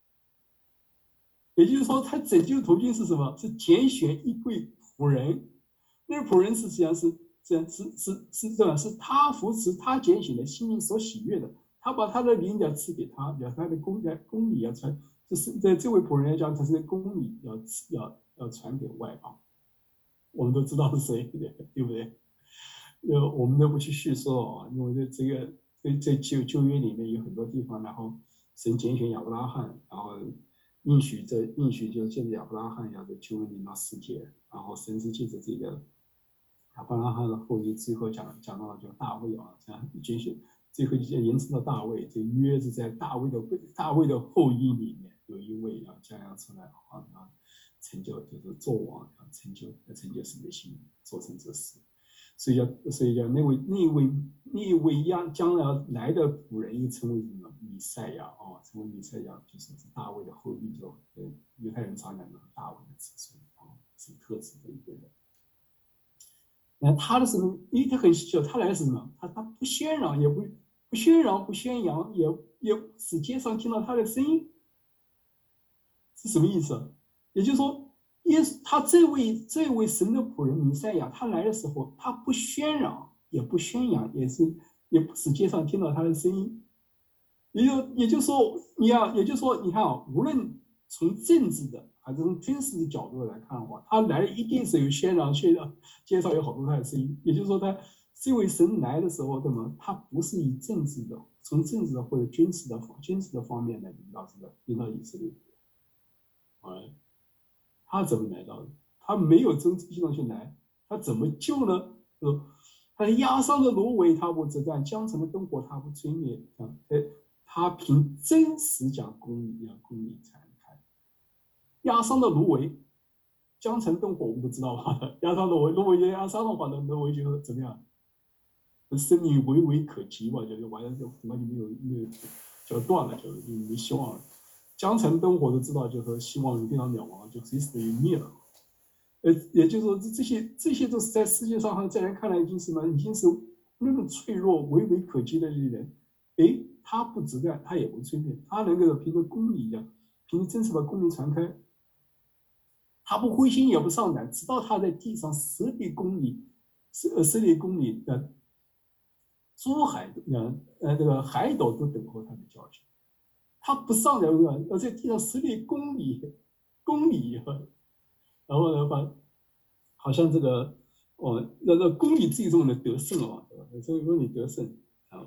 也就是说，他拯救途径是什么？是拣选一对仆人，那个仆人实际上是是是是是这样，是他扶持他拣选的，心里所喜悦的，他把他的名要赐给他，要他的公要公理要传，就是在这位仆人要讲，他是公理要要要传给外邦。我们都知道是谁，对不对？呃，我们都不去叙说啊，因为这个在在旧旧约里面有很多地方，然后神拣选亚伯拉罕，然后应许这应许就借着亚伯拉罕要在救恩临到世界，然后神是借着这个亚伯拉罕的后裔，最后讲讲到了就大卫啊，这样拣选，最后就延伸到大卫，这约是在大卫的大卫的后裔里面有一位要将要出来啊啊。成就就是做王，成就成就神的心，做成这事。所以叫所以叫那位那位那位将将要来的仆人，又称为什么弥赛亚哦，成为弥赛亚就是大卫的后裔，就呃犹太人常讲的大卫的子孙啊，是特指的一个人。那他的什么？因为他很稀缺，他来的是什么？他他不喧嚷，也不不喧嚷，不宣扬，也也使街上听到他的声音，是什么意思？也就是说，耶稣他这位这位神的仆人弥赛亚，他来的时候，他不喧嚷，也不宣扬，也是也不使街上听到他的声音。也就也就是说，你要也就是说，你看啊，无论从政治的还是从军事的角度来看的话，他来一定是有宣扬宣扬，街上有好多他的声音。也就是说，他这位神来的时候，那么他不是以政治的、从政治的或者军事的军事的方面来领导这个领导以色列。啊，他怎么来到的？他没有真正系统去来，他怎么救呢？呃，他压伤的芦苇他不折断，江城的灯火他不吹灭。啊，他凭真实讲公理，要公理才能开。压伤的芦苇，江城灯火我们不知道吧？压伤的芦苇，芦苇压伤的话，那芦苇就怎么样？生命微微可及吧，就是完了就恐怕就没有没有就断了，就就没希望了。江城灯火都知道，就是说希望非常渺茫，就随时就灭了。呃，也就是说，这些这些都是在世界上，在人看来已经是什么，已经是那么脆弱、微微可及的人。哎，他不直干，他也不催眠，他能够凭着公理一样，凭着真实把公理传开。他不灰心也不上胆，直到他在地上十里公里，十呃十里公里的珠海呃呃这个海岛都等候他的教训。他不上来，而在地上十里公里公里，然后呢，把好像这个哦，那那公理最重的得胜啊，所以公理得胜啊。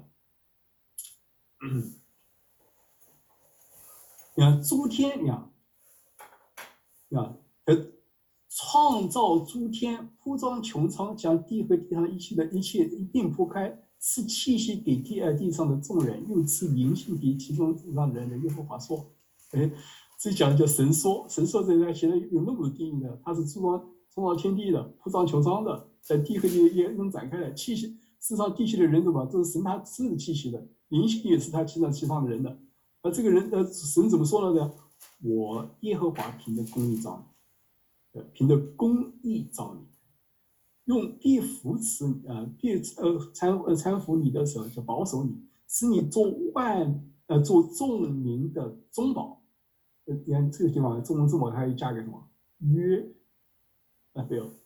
你看诸天，你看，你看，呃，创造诸天，铺张穹苍，将地和地上一切的一切一并铺开，赐气息给地呃地上的众人，又赐灵性给其中让人的耶和华说，哎，这讲的叫神说，神说这个现在有那么多定义的，它是创造创造天地的，铺张穹苍的，在地和地也能展开的气息，世上地气的人怎么？这是神他自己气息的，灵性也是他气上其上的人的。而这个人呃，神怎么说了呢？我耶和华凭着公义造你，呃，凭着公义造你，用必扶持呃必呃搀呃搀扶你的时候，就保守你，使你做万呃做众民的中保。呃，你看这个地方中文字母还有加个什么约啊？对哦，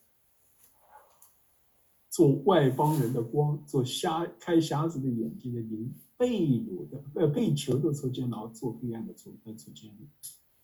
做外邦人的光，做瞎开瞎子的眼睛的灵，被掳的呃被囚的出监牢，做黑暗的出呃出监狱。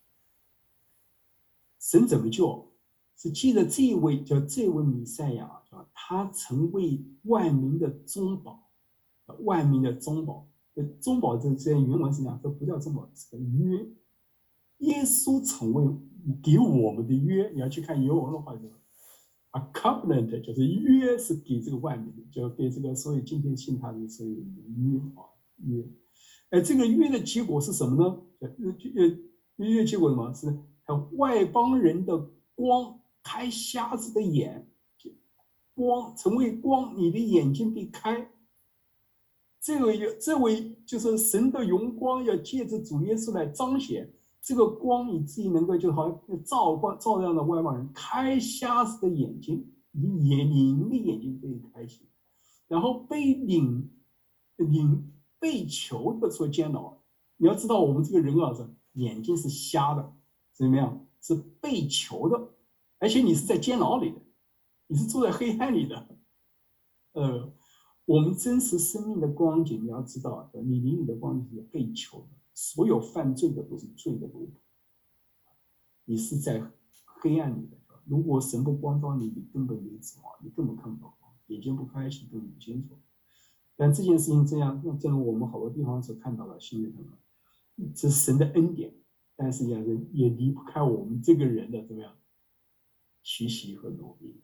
神怎么救？是记得这一位叫这位弥赛亚，他成为万民的中保，万民的中保。 呃，中保这这原文是讲，这不叫中保，是个约。耶稣成为给我们的约，你要去看原文的话，就是 a covenant， 就是约是给这个万民的，就给这个所有今天信他的所有约啊约。哎，这个约的结果是什么呢？约约结果什么？是外邦人的光开瞎子的眼，光成为光，你的眼睛被开。这位这位就是神的荣光，要借着主耶稣来彰显。这个光你自己能够就好像照光照亮了外邦人，开瞎子的眼睛，你眼你的眼睛被开启，然后被领领被囚的所监牢。你要知道，我们这个人啊，是眼睛是瞎的，怎么样？是被囚的，而且你是在监牢里的，你是住在黑暗里的。呃，我们真实生命的光景，你要知道，你灵里的光景是被囚的。所有犯罪的都是罪的奴仆，你是在黑暗里的。如果神不光照你，你根本没指望，你根本看不到光，眼睛不开启，根本不清楚。但这件事情这样，正如我们好多地方所看到的，新约什么，这是神的恩典，但是也是也离不开我们这个人的怎么样学习和努力。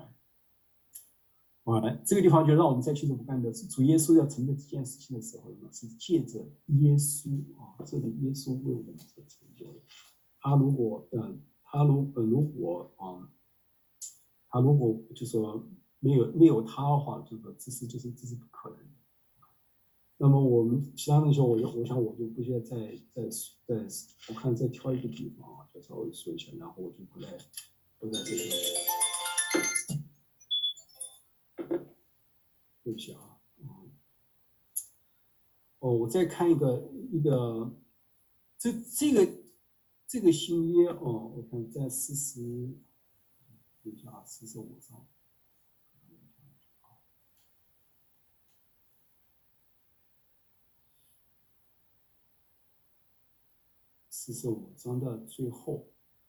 啊，这个地方就让我们再清楚不看的是，主耶稣要成就这件事情的时候呢，是借着耶稣啊，这里耶稣为我们所成就的。他如果嗯，他如呃如果啊，他如果就说没有没有他的话，就说这是就是这是不可能的。那么我们其他的时候，我我想我就不需要再再再我看再挑一个地方啊，再稍微说一下，然后我就不再不再这个。对不起啊，嗯，哦，我再看一个一个，这这个这个新约哦，我看在四十，等一下啊，四十五章，四十五章的最后，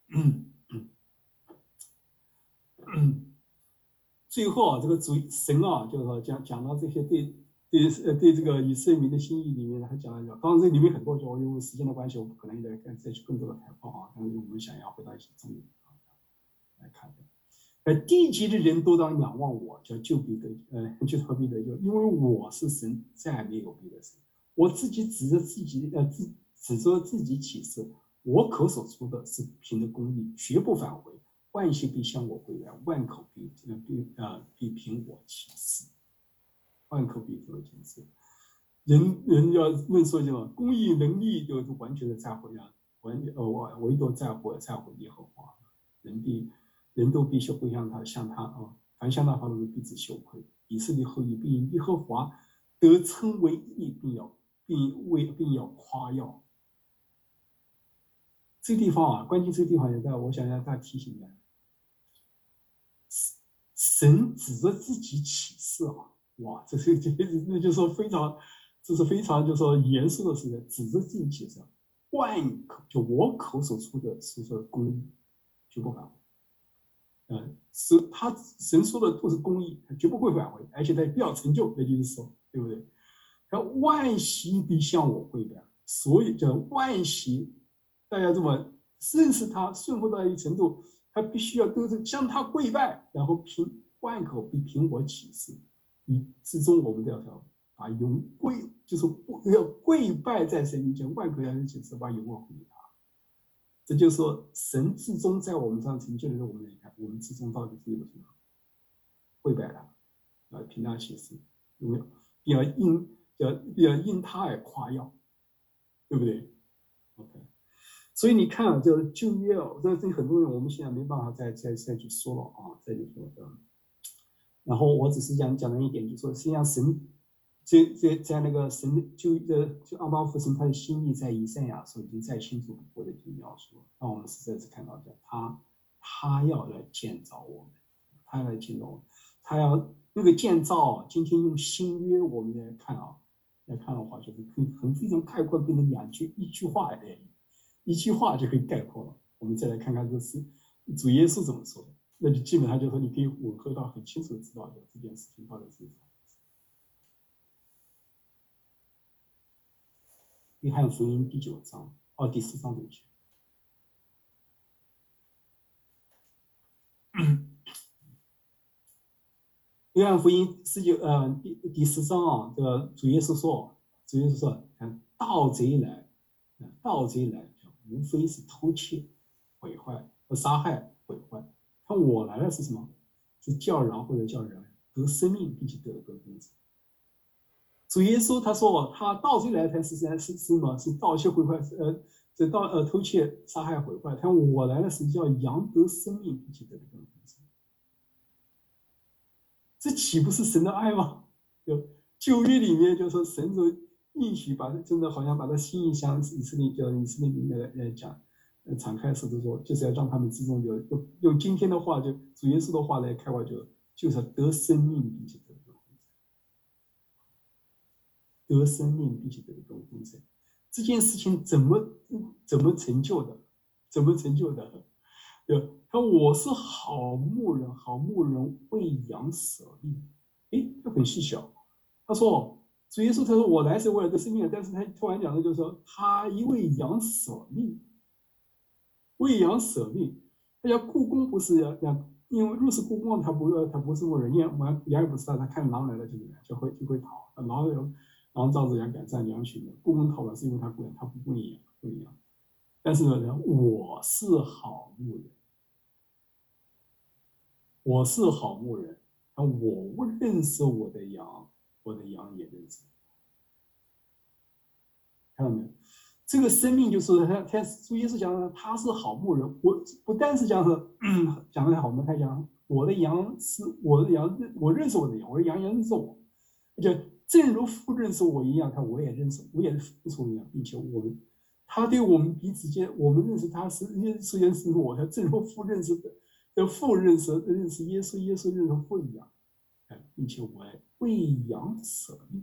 最后啊，这个主神啊，就是说讲讲到这些对对呃对这个以色列民的心意里面，他讲了讲，当然这里面很多，就因为时间的关系，我不可能再再去更多的开放啊，但是我们想要回到一些重点来看的。呃，地级的人都当仰望我，叫救必得，呃，就何必得救？因为我是神，再没有别的神。我自己指着自己，呃，自指着自己起誓，我口所出的是凭的公义，绝不返回。万心必向我归来，万口必呃必呃必凭我起誓，万口必凭我起誓。人人要论说什么公义能力，就是完全的在乎呀，完呃唯独在乎在乎耶和华，人必。人都必须会向他，向他啊！凡向他发怒的，必致羞愧。以色列后裔必因耶和华得称为义，并要并为并要夸耀。这个地方啊，关键这个地方也在，我想让大家提醒一下：神指着自己起誓啊！哇，这是这那就说非常，这是非常就说严肃的事情，指着自己起誓，万口就我口所出的是说公义，绝不反悔。嗯，是他神说的都是公义，他绝不会返回，而且他必要成就，那就是说，对不对？他万膝必向我跪拜，所以叫万膝，大家这么认识他，顺服到一程度，他必须要都是向他跪拜，然后凭万口必凭我起誓，以至终我们都要说，把永跪就是要跪拜在神面前，万口要起誓，把永望归他。这就是说，神至终在我们上成就的时候，我们来看，我们至终到底是一个什么？跪拜他，啊，凭他起誓，有没有？比较因，要比较因他而夸耀，对不对 ？OK， 所以你看啊，就是旧约哦，这这很多人我们现在没办法再再再去说了啊，再去说的。然后我只是讲讲了一点，就是说，实际上神。在在在那个神就呃就阿巴父神他的心意在以赛亚书已经再清楚我的去描述，让我们实在是看到的，他他要来建造我们，他要来建造我们，他要那个建造，今天用新约我们来看啊，来看的话，就是可以很非常概括，变成两句一句话而已，一句话就可以概括了。我们再来看看这是主耶稣怎么说的，那就基本上就是说你可以吻合到很清楚的知道的这件事情到底是什么。 约翰福音第九章，哦，第四章对不起。约翰福音十九呃第第四章啊，这个主耶稣说，主耶稣说，看盗贼来，盗贼来，无非是偷窃、毁坏和杀害、毁坏。看我来了是什么？是叫人或者叫人得生命，并且得得丰盛。主耶稣他说，他盗贼来，他是是是什么？是盗窃、毁坏，呃，这盗呃偷窃、杀害、毁坏。看我来了是叫羊得生命，并且得更丰盛。这岂不是神的爱吗？就旧约里面就说神就应许把真的好像把他心意向以色列叫以色列民来来讲，呃，敞开手都说就是要让他们之中有用用今天的话就主耶稣的话来开话，就就是得生命并且得更丰盛，得生命并且得更丰盛。这件事情怎么怎么成就的？怎么成就的？对，他我是好牧人，好牧人为羊舍命。诶，他很细小。他说，主耶稣他说我来是为了得生命，但是他突然讲的就是说，他因为羊舍命，为羊舍命。大家故宫不是要要，因为入室故宫，他不他不是牧人，羊羊也不是他，他看狼来了就就会就会逃，狼有狼照着羊赶上羊群的。故宫逃了是因为他不他不供应羊供应羊，但是呢，我是好牧人。我是好牧人，我不认识我的羊，我的羊也认识。看到没有？这个生命就是他，他主耶稣讲他是好牧人，我不但是讲是讲的好牧，他讲我的羊是我的羊，我认识我的羊，我的羊也认识我，就正如父认识我一样，他我也认识，我也认识我一样，并且我们他对我们彼此间，我们认识他是认识认识我，他正如父认识的。父认识认识耶稣，耶稣认识父一样，并且我为羊舍命。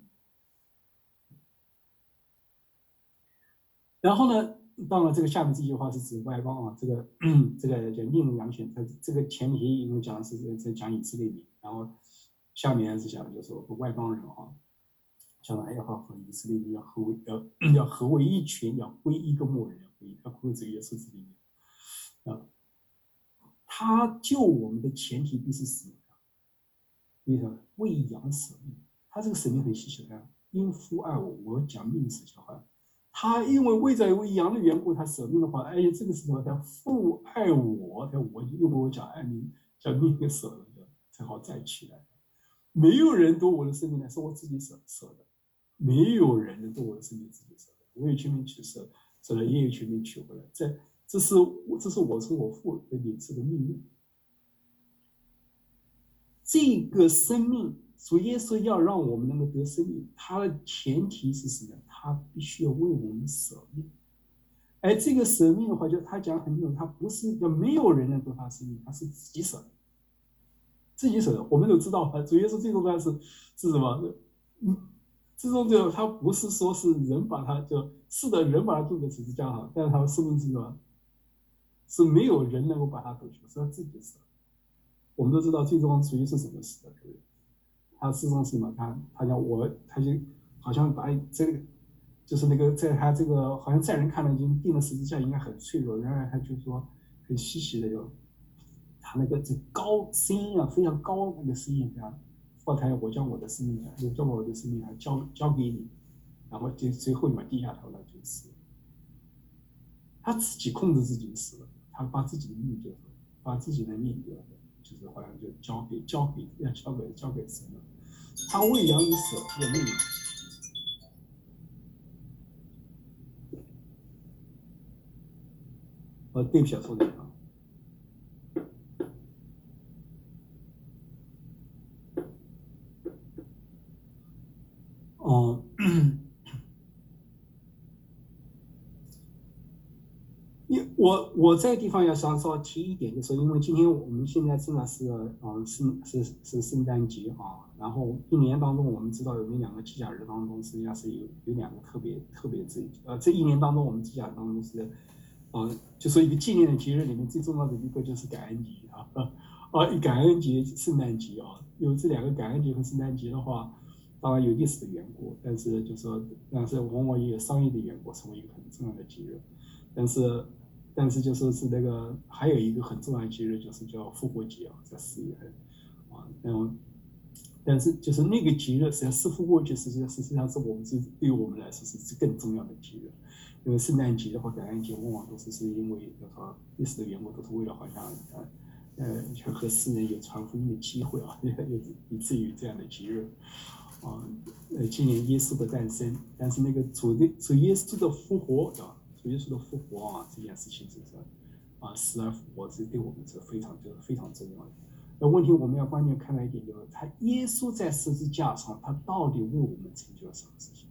然后呢，当然这个下面这句话是指外邦啊，这个这个叫另人羊群，它这个前提因为讲的是在讲以色列民，然后下面是讲就是说外邦人啊，讲哎要和以色列民要合为要要合为一群，要归一个牧人，要归这个耶稣之里面啊。他救我们的前提必是什么？为什么？为羊舍命。他这个舍命很细小的，因父爱我，我讲命舍小孩。他因为为在为羊的缘故，他舍命的话，哎呀，这个是什么？他父爱我，他我又跟我讲爱命，将命给舍了，才好再起来。没有人夺我的生命来，是我自己舍舍的。没有人能夺我的生命自己舍的，我有权利去舍，舍了也有权利取回来。这这是这是我从我父的领受的命令。这个生命，主耶稣要让我们能够得生命，他的前提是什么？他必须要为我们舍命。而这个舍命的话，就他讲很清楚，他不是要没有人能夺他生命，他是自己舍的，自己舍的。我们都知道，主耶稣最终端是是什么？嗯，最终就他不是说是人把他就是的人把他钉在十字架上，但是他的生命是什么？是没有人能够把他夺去，是他自己舍的。我们都知道，最终主耶稣是怎么死的，对不对？他始终是什么？他他讲我，他就好像把这个，就是那个在他这个好像在人看来已经钉了十字架，应该很脆弱，然而他就说很稀奇的就，他那个这高声音啊，非常高那个声音啊，后台我将我的生命，我将我的生命啊交交给你，然后就最后嘛低下头了就死了。他自己控制自己死了，他把自己的命就把自己的命就就是好像就交给交给要交给交给神了。他为羊以舍也命。呃，对不起，说的啊。哦、嗯。我我这个地方要想稍微提一点，就是因为今天我们现在正在是呃是是是圣诞节啊，然后一年当中我们知道有那两个节假日当中，实际上是有有两个特别特别这呃这一年当中我们节假日当中是，呃就说一个纪念的节日里面最重要的一个就是感恩节啊啊感恩节圣诞节啊，有这两个感恩节和圣诞节的话， 当然有历史的缘故，但是就是说，但是往往也有商业的缘故，成为一个很重要的节日。但是，但是就说是那个还有一个很重要的节日，就是叫复活节啊，在四月份啊，嗯，但是就是那个节日，实际上是复活节，实际上实际上是我们是对于我们来说是是更重要的节日，因为圣诞节或感恩节往往都是是因为就是说历史的缘故，都是为了好像呃。呃，和世人有传福音的机会啊，以至于这样的节日。啊，呃，纪念耶稣的诞生，但是那个主的主耶稣的复活，对吧？主耶稣的复活啊，这件事情是说，啊，死而复活是对我们是非常就是非常重要的。那问题我们要关键看到一点，就是他耶稣在十字架上，他到底为我们成就了什么事情？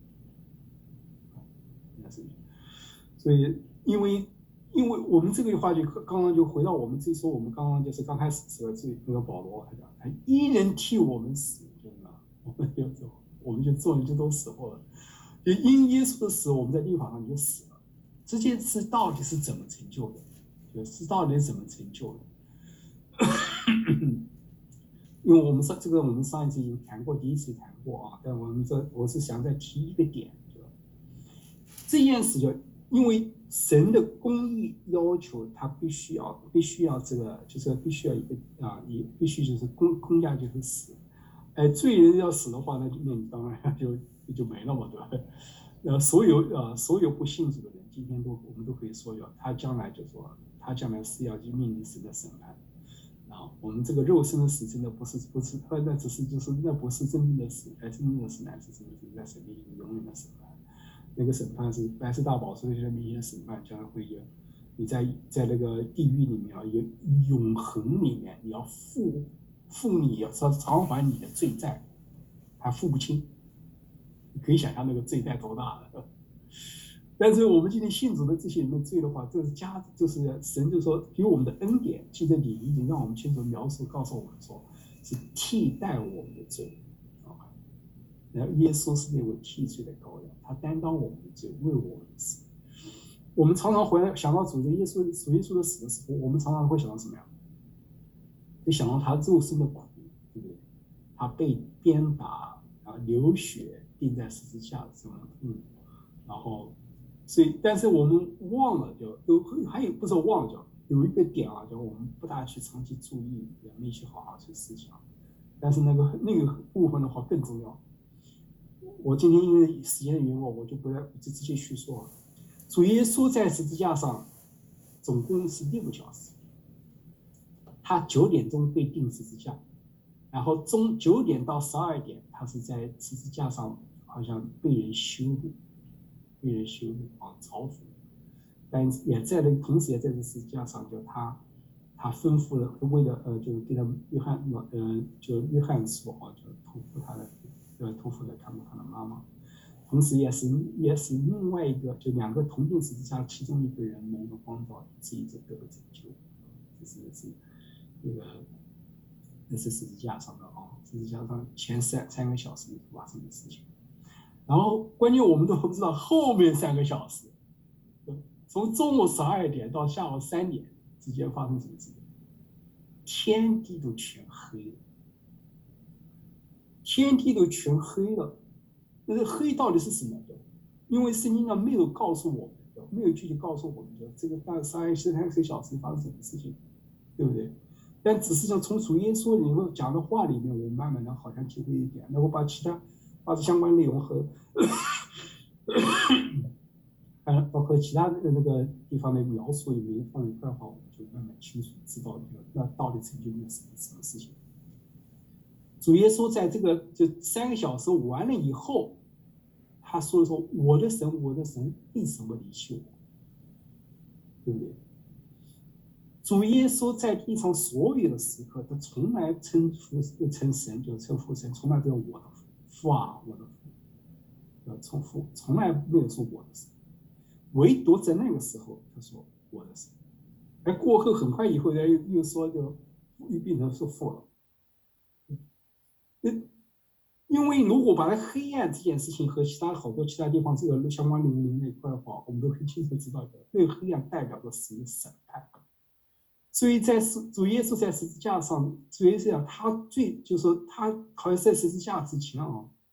所以，因为因为我们这个话就刚刚就回到我们这说，我们刚刚就是刚开始说这这个保罗他讲，他一人替我们死，就是我们就我们就众人就都死后了，就因耶稣的死，我们在律法上就死了。这件事到底是怎么成就的？就是到底怎么成就的？因为我们上这个我们上一次已经谈过，第一次谈过啊，但我们这我是想再提一个点，就这件事就因为神的公义要求他必须要必须要这个就是必须要一个啊，你必须就是公公价就是死，哎，罪人要死的话，那那你当然就就没了嘛，对吧？呃，所有呃所有不信主的人，今天都我们都可以说要他将来就说他将来是要去面临神的审判。啊，我们这个肉身的死真的不是不是，那只是就是那不是真正的死，而真正的死乃是真的是在神面前永远的审判。那个审判是白色大宝座在面前审判，将来会有你在在那个地狱里面啊，有永恒里面，你要付付你要偿还你的罪债，还付不清，你可以想象那个罪债多大了。但是我们今天信主的这些人的罪的话，这是加，就是神就说给我们的恩典，记得你已经让我们清楚描述，告诉我们说是替代我们的罪啊。然后耶稣是那位替罪的羔羊，他担当我们的罪，为我们死。我们常常回来想到主的耶稣，主耶稣的死的时候，我们常常会想到什么呀？就想到他肉身的苦，对不对？他被鞭打啊，流血，钉在十字架上，嗯，然后。所以，但是我们忘了，就有还有不是忘了，就有一个点啊，就我们不大去长期注意，也没去好好去思想。但是那个那个部分的话更重要。我今天因为时间的缘故，我就不再就直接去说了。主耶稣在十字架上总共是六个小时，他九点钟被钉十字架，然后中九点到十二点，他是在十字架上好像被人羞辱。被人羞辱啊，嘲讽，但也在那个同时，也在这十字架上，就他他吩咐了，为了呃，就给他约翰呃，就约翰说啊，就托付他的呃，托付了看顾他的妈妈，同时也是也是另外一个，就两个同定十字架，其中一个人蒙了光照，自己就得了拯救，这是是那个那是十字架上的啊，十字架上前三三个小时发生的事情。然后关键我们都不知道后面三个小时，从中午十二点到下午三点之间发生什么事情？天地都全黑了，天地都全黑了。那个黑到底是什么的？因为圣经上没有告诉我们，没有具体告诉我们的这个大三十三个小时发生什么事情，对不对？但只是像从主耶稣里面讲的话里面，我慢慢的好像体会一点。那我把其他把这相关内容和嗯，包括其他的那个地方的描述也没放一块的话，我们就慢慢清楚知道那到底成就了什么什么事情。主耶稣在这个就三个小时完了以后，他说说我的神，我的神，为什么离弃我？对不对？主耶稣在地上所有的时刻，他从来称呼称神，就称呼神，从来都有我的父啊，我的父，呃，重复，从来没有说我的神。唯独在那个时候，他说我的神，而过后很快以后，他又又说就又变成说父了。因为如果把它黑暗这件事情和其他好多其他地方这个相关内容那一块的话，我们都很清楚知道的，那个黑暗代表的是审判。所以在主耶稣在十字架上，主耶稣讲他最就是说他好像在十字架之前啊，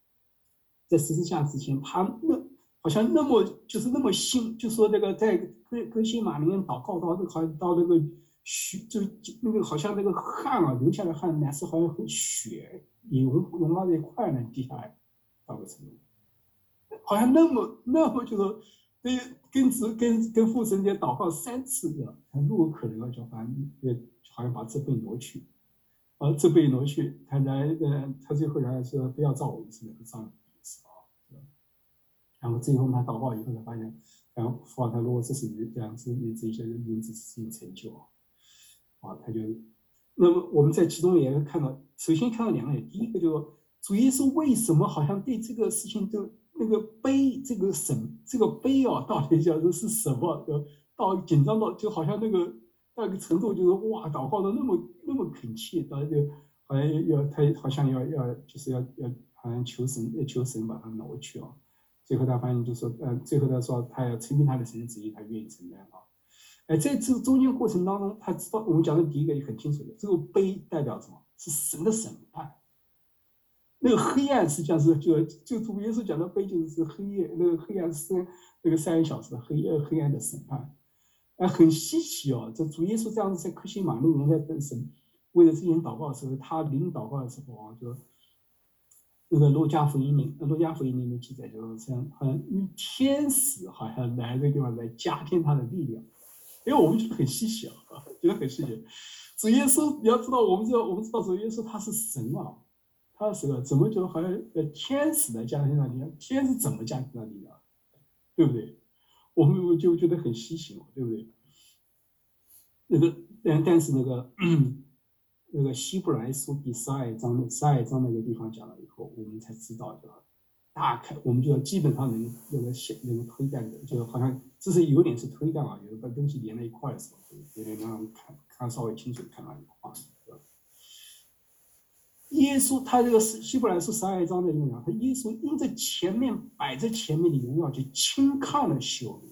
在十字架之前，他那好像那么就是那么心，就说那个在哥哥西马里面祷告到那个好像到那个血，就那个好像那个汗啊流下来汗，乃是好像和血也融融到在一块呢，滴下来到个程度，好像那么那么就说跟跟子跟跟父神在祷告三次的，如果可能了，就好像好像把这被挪去。而这被挪去，他来，呃，他最后来说不要照我意思，照你的意思啊。然后最后他祷告以后，他发现，然后父啊，他如果这是你这样子，你这些人子事情成就啊，啊，他就，那么我们在其中也看到，首先看到两点，第一个就是主耶稣为什么好像对这个事情就那个悲，这个审，这个悲啊，到底叫做是什么？到紧张到就好像那个。到一个程度，就是哇，祷告的那么那么恳切，到就好像要他好像要要就是要要好像求神要求神把他挪去啊。最后他发现就说，呃，最后他说他要承认他的神旨意，他愿意承担啊。哎，在这中间过程当中，他知道我们讲的第一个也很清楚的，这个悲代表什么？是神的审判。那个黑暗实际上是就就主耶稣讲的悲就是黑夜，那个黑暗是那个三个小时的黑黑暗的审判。哎，很稀奇哦！这主耶稣这样子在克西马那年在等神，为了这些人祷告的时候，他临祷告的时候啊，就那个路加福音里，路加福音里面记载，就是这样，好像与天使好像来这个地方来加添他的力量。因为我们觉得很稀奇啊，觉得很稀奇。主耶稣，你要知道，我们知道，我们知道主耶稣他是神啊，他是个怎么就好像呃天使来加添他力量？天使怎么加添他力量？对不对？我们就觉得很稀奇嘛，对不对？那个，但但是那个那个希伯来书第十二章十二章那个地方讲了以后，我们才知道，就大概我们就基本上能那个能推断的，就好像这是有点是推断啊，有的东西连在一块的时候，有点让人看看稍微清楚看到一个画面。耶稣他这个是希伯来书十二章的内容，他耶稣因着前面摆在前面的荣耀，就轻看了羞辱。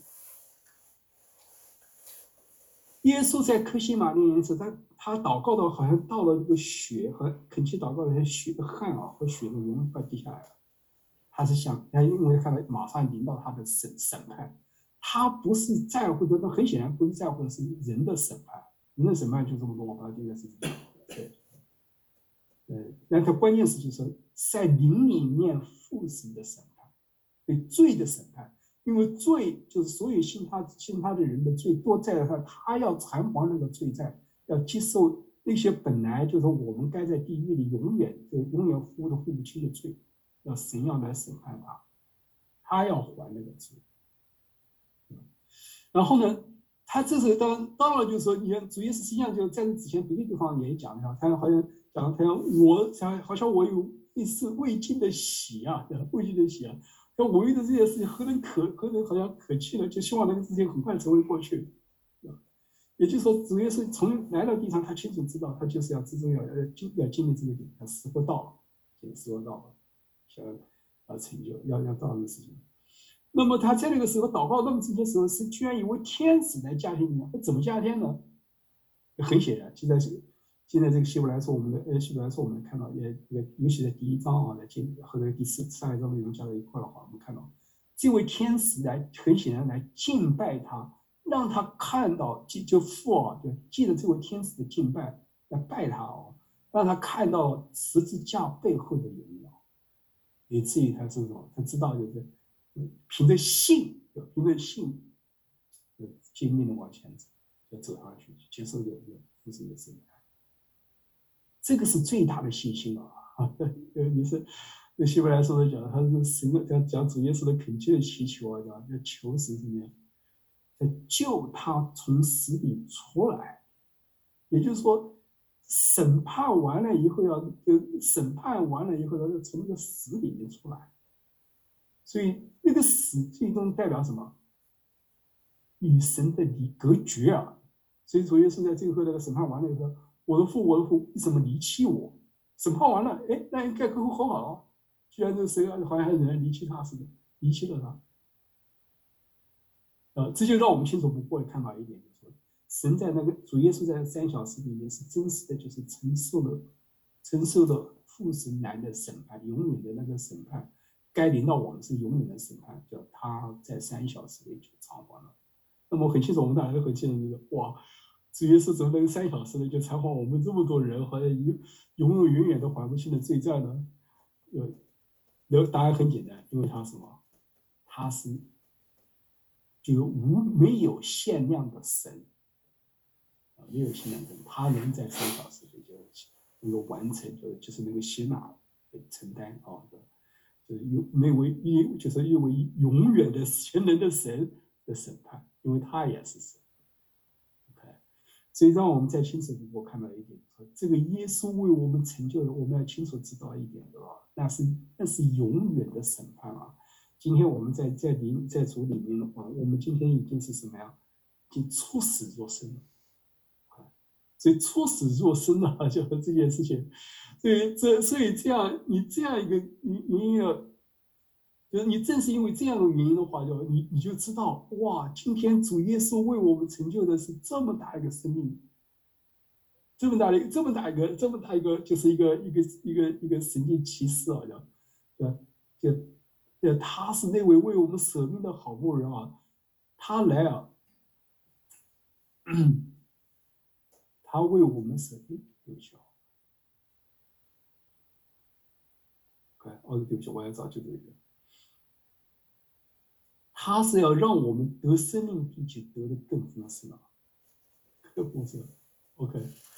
耶稣在克西马尼园时，他他祷告到好像到了这个血和恳切祷告的血的汗啊和血的融快滴下来了。他是想，他因为看到马上临到他的审审判，他不是在乎的，那很显然不是在乎的是人的审判，人的审判就这么多，我把它定在是这样。对。呃，但他关键是就是在灵里面父神的审判，对罪的审判，因为罪就是所有信他信他的人的罪都在他，他要偿还那个罪债，要接受那些本来就是我们该在地狱里永远就永远付都付不清的罪，要神要来审判他，他要还那个罪。然后呢，他这时候当当然就是说，你看主耶稣实际上就在这之前别的地方也讲了，他好像。讲他我想好像我有一丝未尽的喜啊，未尽的喜啊。那我为的这件事情何等可何等好像可气了，就希望那个事情很快成为过去。也就是说，主耶稣从来到地上，他清楚知道，他就是要最终要要经要经历这个点，他时候到了，这个时候到了，想要成就，要要到这个事情。那么他在那个时候祷告，那么这些时候是居然以为天使来加添你，怎么加添呢？很显然，现在是。现在这个希伯来书，我们的呃希伯来书，我们看到也也尤其在第一章啊，来进和这个第四三章内容加在一块的话，我们看到这位天使来很显然来敬拜他，让他看到就就父啊，就借着这位天使的敬拜来拜他哦，让他看到十字架背后的荣耀，以至于他是什么？他知道就是凭着信，凭着信，就坚定的往前走，就走上去，接受这个父神的审判。这个是最大的信心啊！呃，你是那希伯来书的讲，他是神的讲讲主耶稣的恳切的祈求啊，讲要求神什么呀？要救他从死里出来。也就是说，审判完了以后要，就审判完了以后要从那个死里面出来。所以那个死最终代表什么？与神的离隔绝啊！所以主耶稣在最后那个审判完了以后。我的父，我的父，为什么离弃我？审判完了，哎，那应该和我和好了。居然这个谁好像还有人离弃他似的，离弃了他。呃，这就让我们清楚不过的看到一点，就是说，神在那个主耶稣在三小时里面是真实的，就是承受了承受了父神来的审判，永远的那个审判， 该临到我们是永远的审判，叫他在三小时内就偿还了。那么很清楚，我们大家都很清楚，就是哇，主耶稣怎么能三小时内就偿还我们这么多人和永永远远都还不清的罪债呢？呃，那答案很简单，因为他什么？他是就是无没有限量的神啊，没有限量的神，他能在三小时内就能够完成，就就是那个接纳承担啊，就是有那位一就是一位永远的全能的神的审判，因为他也是神。OK， 所以让我们再清楚地我看到一点，说这个耶稣为我们成就的，我们要清楚知道一点，对吧？那是那是永远的审判啊！今天我们在在里在主里面的话，我们今天已经是什么呀？已经出死若生了。所以出死若生了，就这件事情，所以这所以这样你这样一个原因啊，就是你正是因为这样的原因的话，就你你就知道哇，今天主耶稣为我们成就的是这么大一个生命，这么大的这么大一个这么大一个就是一个一个一个一个神迹奇事啊，就就就他是那位为我们舍命的好牧人啊，他来啊。他为我们舍命有效。哦，对不起，我要找就这个。他是要让我们得生命，并且得的更丰盛啊，更丰盛。OK，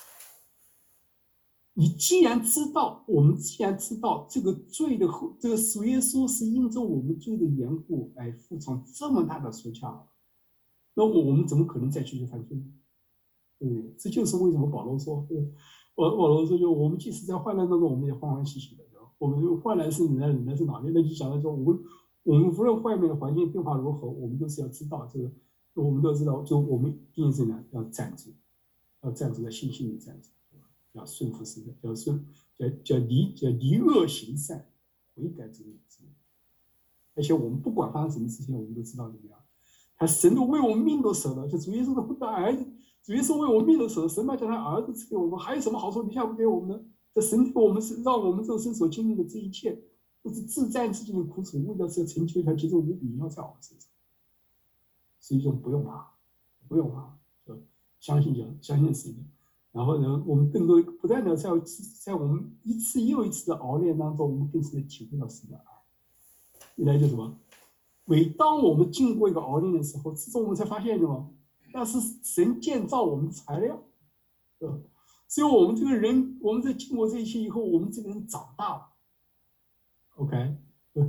你既然知道，我们既然知道这个罪的后，这个主耶稣是因着我们罪的缘故来付偿这么大的赎价，那我们怎么可能再继续犯罪呢？对不对？这就是为什么保罗说，保保罗说，就我们即使在患难当中，我们也欢欢喜喜的。我们患难是忍耐，忍耐是哪里？那就讲到说，我们我们无论外面的环境变化如何，我们都是要知道这个，我们都知道，就我们一定是呢要站住，要站住在信心里站住，要顺服神的，要顺，叫叫离叫离恶行善，悔改之路。而且我们不管发生什么事情，我们都知道怎么样，他神都为我们命都舍了，就主耶稣的儿子。主耶稣为我们命的时候，神把将他儿子赐给我们，还有什么好处留下不给我们呢？这神给我们是让我们这生所经历的这一切，都是自战自尽的苦楚，为了是成就他其中无比要在我们身上。所以就不用怕，不用怕，就相信就相信神。然后呢，我们更多不断的在在我们一次又一次的熬炼当中，我们更深的体会到神的爱。一来就什么？每当我们经过一个熬炼的时候，之中我们才发现什么？那是神建造我们的材料，对吧？所以我们这个人，我们在经过这一切以后，我们这个人长大了。OK，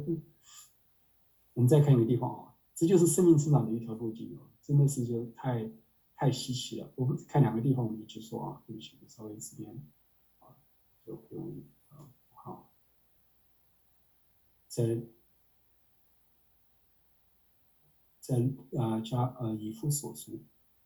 我们再看一个地方啊，这就是生命成长的一条路径啊，真的是就太太稀奇了。我们看两个地方，我们一起说啊，对不起，稍微时间啊，就给我们啊，好，在在啊加呃以弗所书。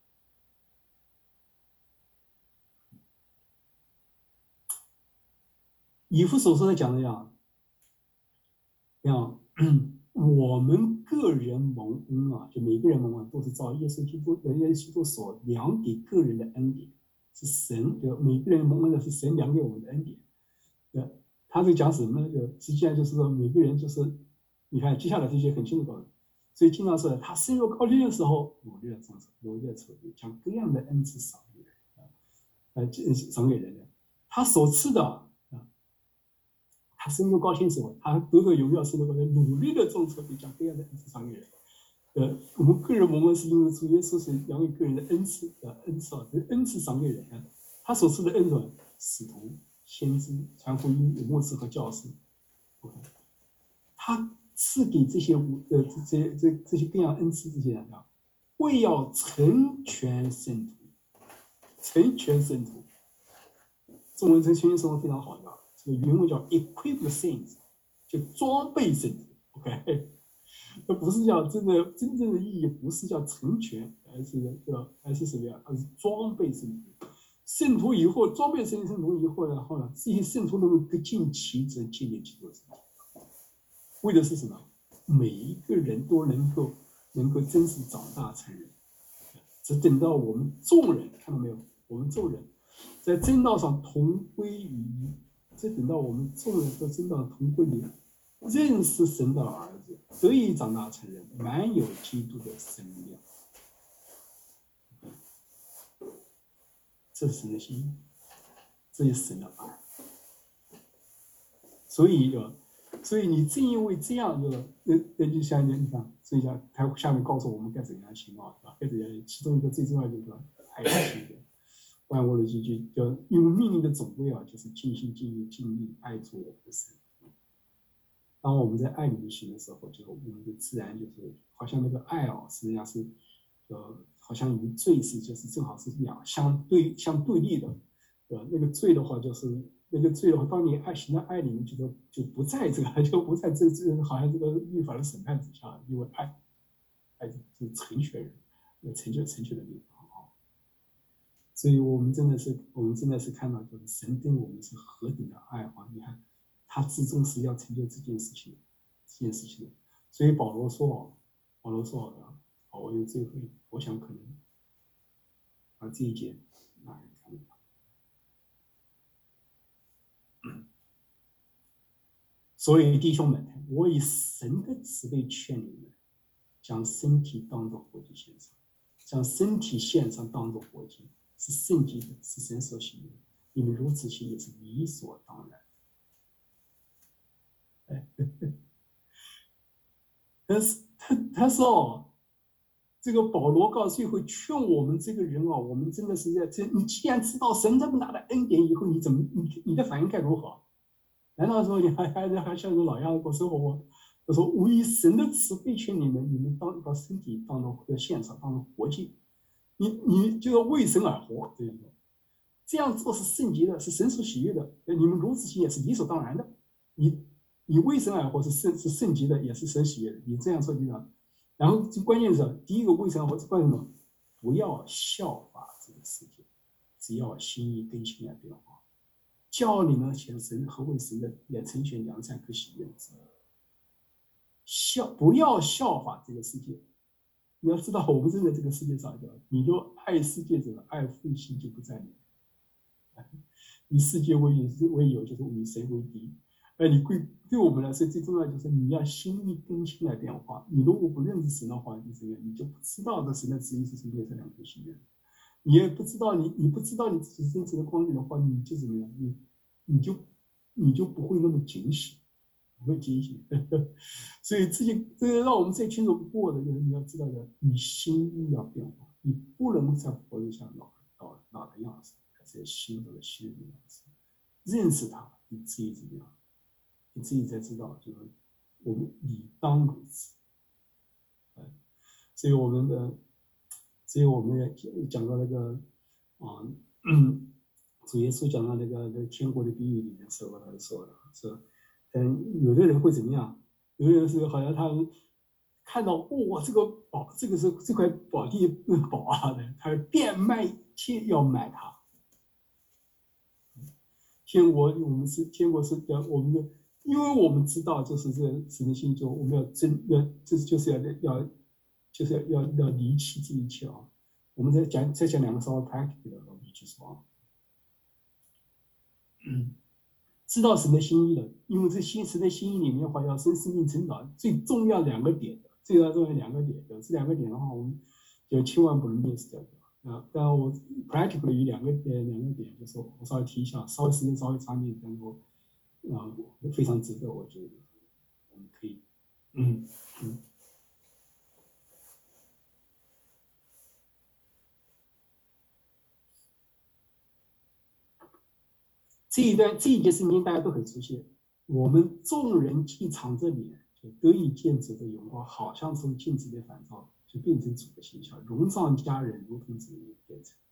以弗所书在讲的呀，像我们个人蒙恩啊，就每个人蒙恩都是照耶稣基督的耶稣基督所量给个人的恩典，是神就每个人蒙恩的是神量给我们的恩典。对，他在讲什么呢？就实际上就是说每个人就是，你看接下来这些很清楚的，所以经常说他深入高天的时候努力的种植，努力的筹备，将各样的恩赐赏给人啊，呃赏给人的，他所赐的。他深入高兴的时候，他得着荣耀，深入高兴，努力的种出比将各样的恩赐赏给人。呃，我们个人蒙恩是因为主耶稣是养给个人的恩赐的恩赐啊，恩赐赏给人啊。他所赐的恩赐，使徒、先知、传福音、有牧师和教师。他赐给这些呃这这这这些各样恩赐这些人啊，为要成全圣徒，成全圣徒。中文成全是非常好的。这个原文叫 equip the saints， 就装备圣徒。OK， 那不是叫真的真正的意义，不是叫成全，而是叫还是什么呀？而是装备圣徒。圣徒以后装备圣圣徒以后，然后呢，这些圣徒能够各尽其职，建立基督的身体。为的是什么？每一个人都能够能够真实长大成人。只等到我们众人看到没有？我们众人在真道上同归于一。这等到我们众人都真到同归于认识神的儿子，得以长大成人，满有基督的生命。这是神的心意，这是神的爱。所以有，所以你正因为这样，就那那就像你看，所以讲他下面告诉我们该怎样行啊，该怎样。其中一个最重要就是说爱心的。万物的句句叫因为命令的总归啊，就是尽心尽力尽力爱主我们的神。当我们在爱里面行的时候，就我们就自然就是好像那个爱啊，实际上是呃，好像与罪是就是正好是两相对相对立的。呃，那个罪的话就是那个罪的话，当你爱行在爱里面，就就不在这个就不在这这好像这个律法的审判之下，因为爱爱是成全人，成就成全的地方。所以我们真的是，我们真的是看到，就是神对我们是何等的爱啊！你看，他至终是要成就这件事情，这件事情的。所以保罗说，保罗说啊，我用最后，我想可能把这一节拿来看。所以弟兄们，我以神的慈悲劝你们，将身体当作活祭献上，将身体献上当作活祭。是圣洁的，是神所喜悦的，你们如此行也是理所当然。但是他他说哦，这个保罗告最后劝我们这个人啊，我们真的是在这，你既然知道神这么大的恩典以后，你怎么你你的反应该如何？难道说你还还还像个老样子过生活吗？他说我以神的慈悲劝你们，你们当把身体当做要献上，当做活祭，你你就要为神而活，这样说。这样做是圣洁的，是神所喜悦的。你们如此行也是理所当然的。你你为神而活是圣是圣洁的，也是神喜悦的。你这样说就行。然后关键是第一个为神而活是关键什么？不要效法这个世界，只要心意更新而变化。教你们显神和为神的也成全良善可喜悦的事。效不要效法这个世界。你要知道，我们正在这个世界上，你若爱世界者，爱父心就不在你。以世界为为友，就是以谁为敌。而你对对我们来说最重要就是你要心意更新来变化。你如果不认识神的话，你怎么样？你就不知道这神的旨意是什么，这两个心愿。你也不知道你你不知道你自己真实的光景的话，你就怎么样？你你就你就不会那么警醒，不会警醒。所以这些这个让我们最清楚过的就是你要知道的，你心意要变化，你不能再活得像老老老的样子。在新的新的样子，认识他，你自己怎么样？你自己才知道，就是我们理当如此。所以我们的，所以我们也讲到那个啊，嗯，主耶稣讲到那个那个天国的比喻里面说了说了说，嗯，有的人会怎么样？有的人是好像他看到哇，这个宝，这个是这块宝地宝啊的，他变卖一切要买它。天国，我们是天国是要我们的，因为我们知道，就是这神的心，就我们要真要，就是就是要要，就是要要要离弃这一切啊。我们再讲再讲两个稍微 practical 的东西，就是说，嗯，知道神的心意了，因为这心神的心意里面的话，要生生命成长，最重要两个点的，最要重要两个点的，这两个点的话，我们就千万不能 miss 掉。啊，当然我 practically 有两个呃两个点，就是我稍微提一下，稍微时间稍微长一点，然后啊非常值得，我觉得我们可以，嗯嗯。这一段这一节圣经大家都很熟悉，我们众人既敞着脸，就得以见主的荣光，好像从镜子里反照，就变成主的形象，荣上加人，如同主的变成。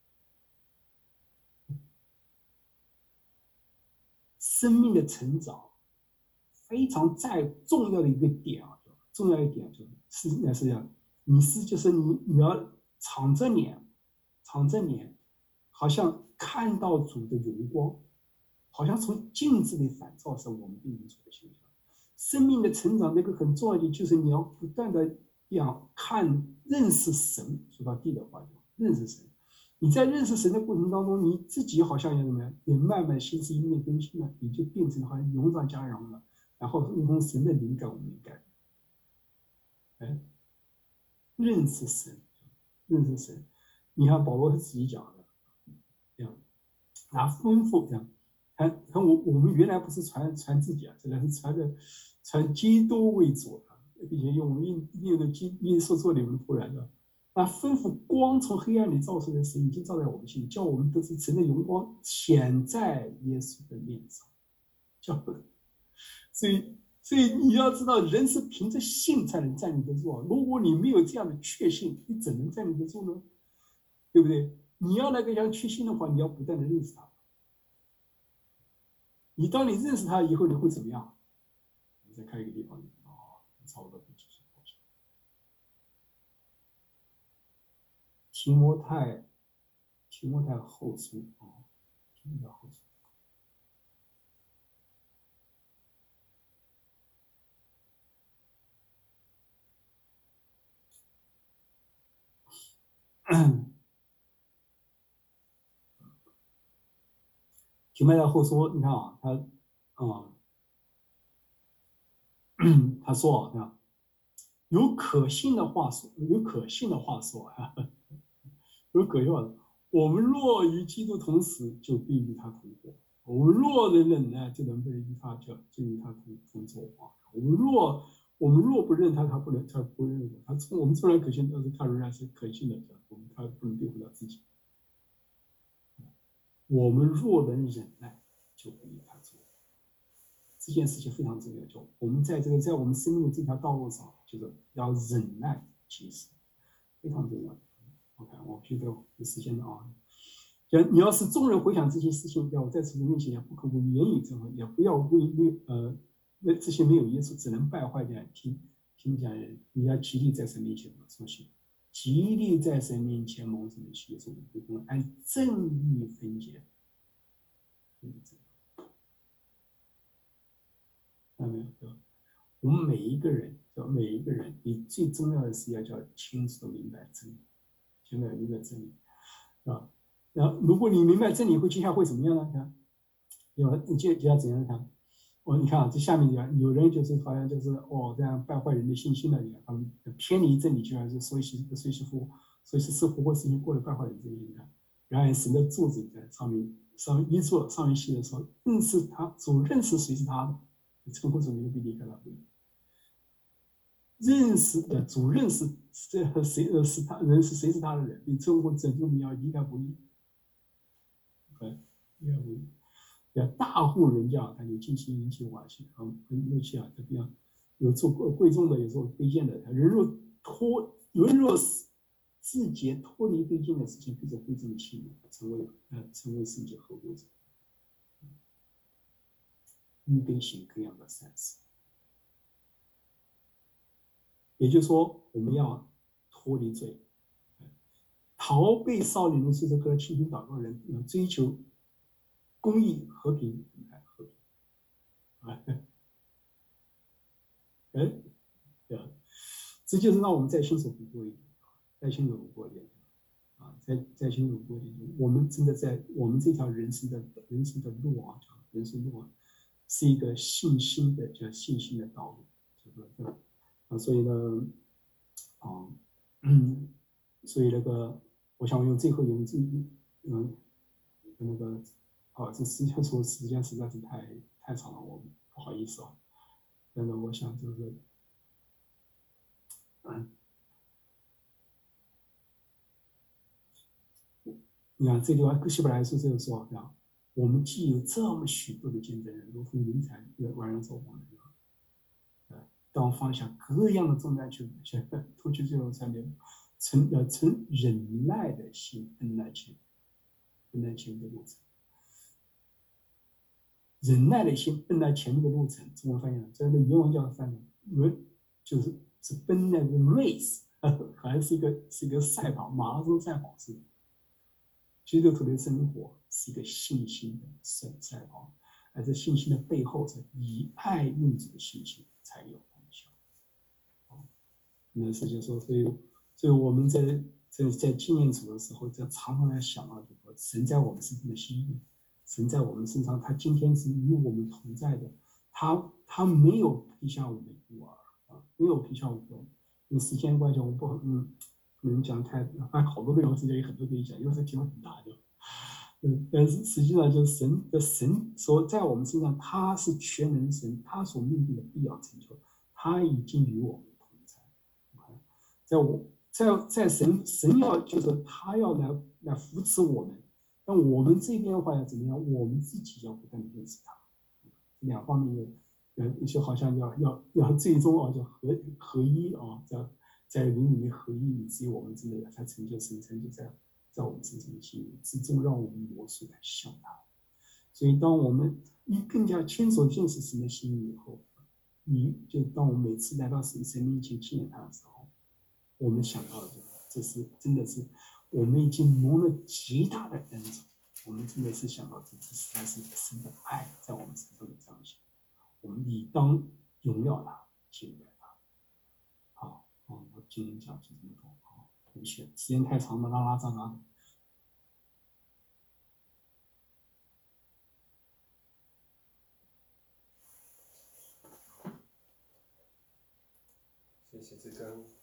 生命的成长非常在重要的一个点啊，重要一点就是是那是这样，你是就是你你要敞着脸，敞着脸，好像看到主的荣光，好像从镜子里反照是我们变成主的形象。生命的成长那个很重要的就是你要不断的要看认识神，说到地的话，认识神。你在认识神的过程当中，你自己好像也怎么样，也慢慢心思意念更新了，你就变成好像荣上加荣了。 然后如同神的灵感，我们改变，哎，认识神，认识神。你看保罗是自己讲的，这样，拿丰富这样，看看我我们原来不是传传自己啊，这个是传的传基督为主啊，并且用我们应应的基因所做的我们突然的。那吩咐光从黑暗里照出来的神，已经照在我们心里，叫我们都是神的荣光显在耶稣的面上。叫，所以，所以你要知道，人是凭着信才能站立得住啊。如果你没有这样的确信，你怎能站立得住呢？对不对？你要那个要确信的话，你要不断的认识他。你当你认识他以后，你会怎么样？你再看一个地方，哦，差不多继续。提摩太，提摩太后书啊，提摩太后书。提摩太后书，你看啊，他啊、嗯，他说啊，有可信的话说，有可信的话说啊，有可信的话，我们若与基督同死，就必与他同活；我们若能忍耐，就能被与他就就与他同同作啊。我们若我们若不认他，他不能他不认我。他从我们从来可信，但是他仍然是可信的，我们他不能对付了自己。我们若能忍耐，就必与他同活。这件事情非常重要，就我们在这个在我们生命的这条道路上，就是要忍耐其实非常重要。OK， 我觉得有时间了啊。你要是众人回想这些事情，要在主面前也不可为言语争论，也不要为为呃那这些没有耶稣只能败坏的听听讲人，你要极力在神面前重新，极力在神面前蒙神的协助，按正义分解。看到没有？我们每一个人，叫每一个人，你最重要的是要叫清楚的明白真理，清楚的明白真理啊。然后，如果你明白真理，会接下来会怎么样呢？看，有你接接下来怎样看？哦，你看啊，这下面讲有人就是好像就是哦，这样败坏人的信心了，你看他们偏离真理，就像是随时随时复随时是复活事情过了败坏人真理。你看，然后神的柱子在上面上面一坐上面写的说，认识他，主认识谁是他的。称呼主名比离开他不易，认识的主认识这谁呃是他人是谁是他的人，比称呼拯救你要离开不易，对，离开不易。要大户人家，他有尽心引起瓦器，很很乐器啊，这边有做贵重的，有做卑贱的。人若脱人若自觉脱离卑贱的事情，必做贵重的器皿，成为呃成为圣洁合乎者，预备行各样的善事。也就是说，我们要脱离罪，逃避少年的这个倾听祷告人，追求公义、和平、和平。啊，哎，对啊，这就是让我们再清楚不过一点，再清楚不过一点啊，再再清楚不过一点。我们真的在我们这条人生的人生的路啊，人生路啊，是一个信心的叫信心的道路，对吧？啊，所以呢。啊，嗯，所以那个，我想用最后用这，嗯，那个，啊，这时间说时间实在是太太长了，我不好意思啊。但是我想就是，嗯，你看这地方希伯来书这个说啊，我们既有这么许多的见证人，如同云彩晚上走光的，啊，当放下各样的重担去去脱去最后上面。存要存忍耐的心，忍耐前，忍耐前面的路程，忍耐的心，奔那前面的路程。中文翻译，这个原文叫翻译，原就是是奔那个 race， 好像是一个是一个赛跑，马拉松赛跑似的。基督徒的生活是一个信心的赛赛跑，而这信心的背后是以爱运主的信心才有功效。那是就说，所以。所以我们在在在纪念主的时候，就常常来想到，就说神在我们身上的心意，神在我们身上，他今天是与我们同在的， 他他没有皮下五的孤儿啊，没有皮下五的。因为时间关系，我不嗯不能讲太，反正好多内容，时间有很多可以讲，因为这题目很大的。嗯，但是实际上就是神的神说，在我们身上，他是全能神，他所命定的必要成就，他已经与我们同在。在我在在神神要就是他要来来扶持我们，但我们这边的话要怎么样？我们自己要不断的认识他，两方面有呃就好像要要要最终啊，就合合一啊，在在灵里面合一，以至于我们真的才成就神成就在在我们身上的心灵之中，让我们魔术来像他。所以，当我们一更加牵手认识神的心意以后，你就当我们每次来到神神面前纪念他的时候，我们想到的这是真的是我们已经蒙了极大的恩宠，我们真的是想到这这实在是神的爱在我们身上的彰显，我们理当荣耀他，敬拜他。好，嗯，我今天讲就这么多。好，对不起，时间太长了，拉拉杂杂。 谢谢志刚。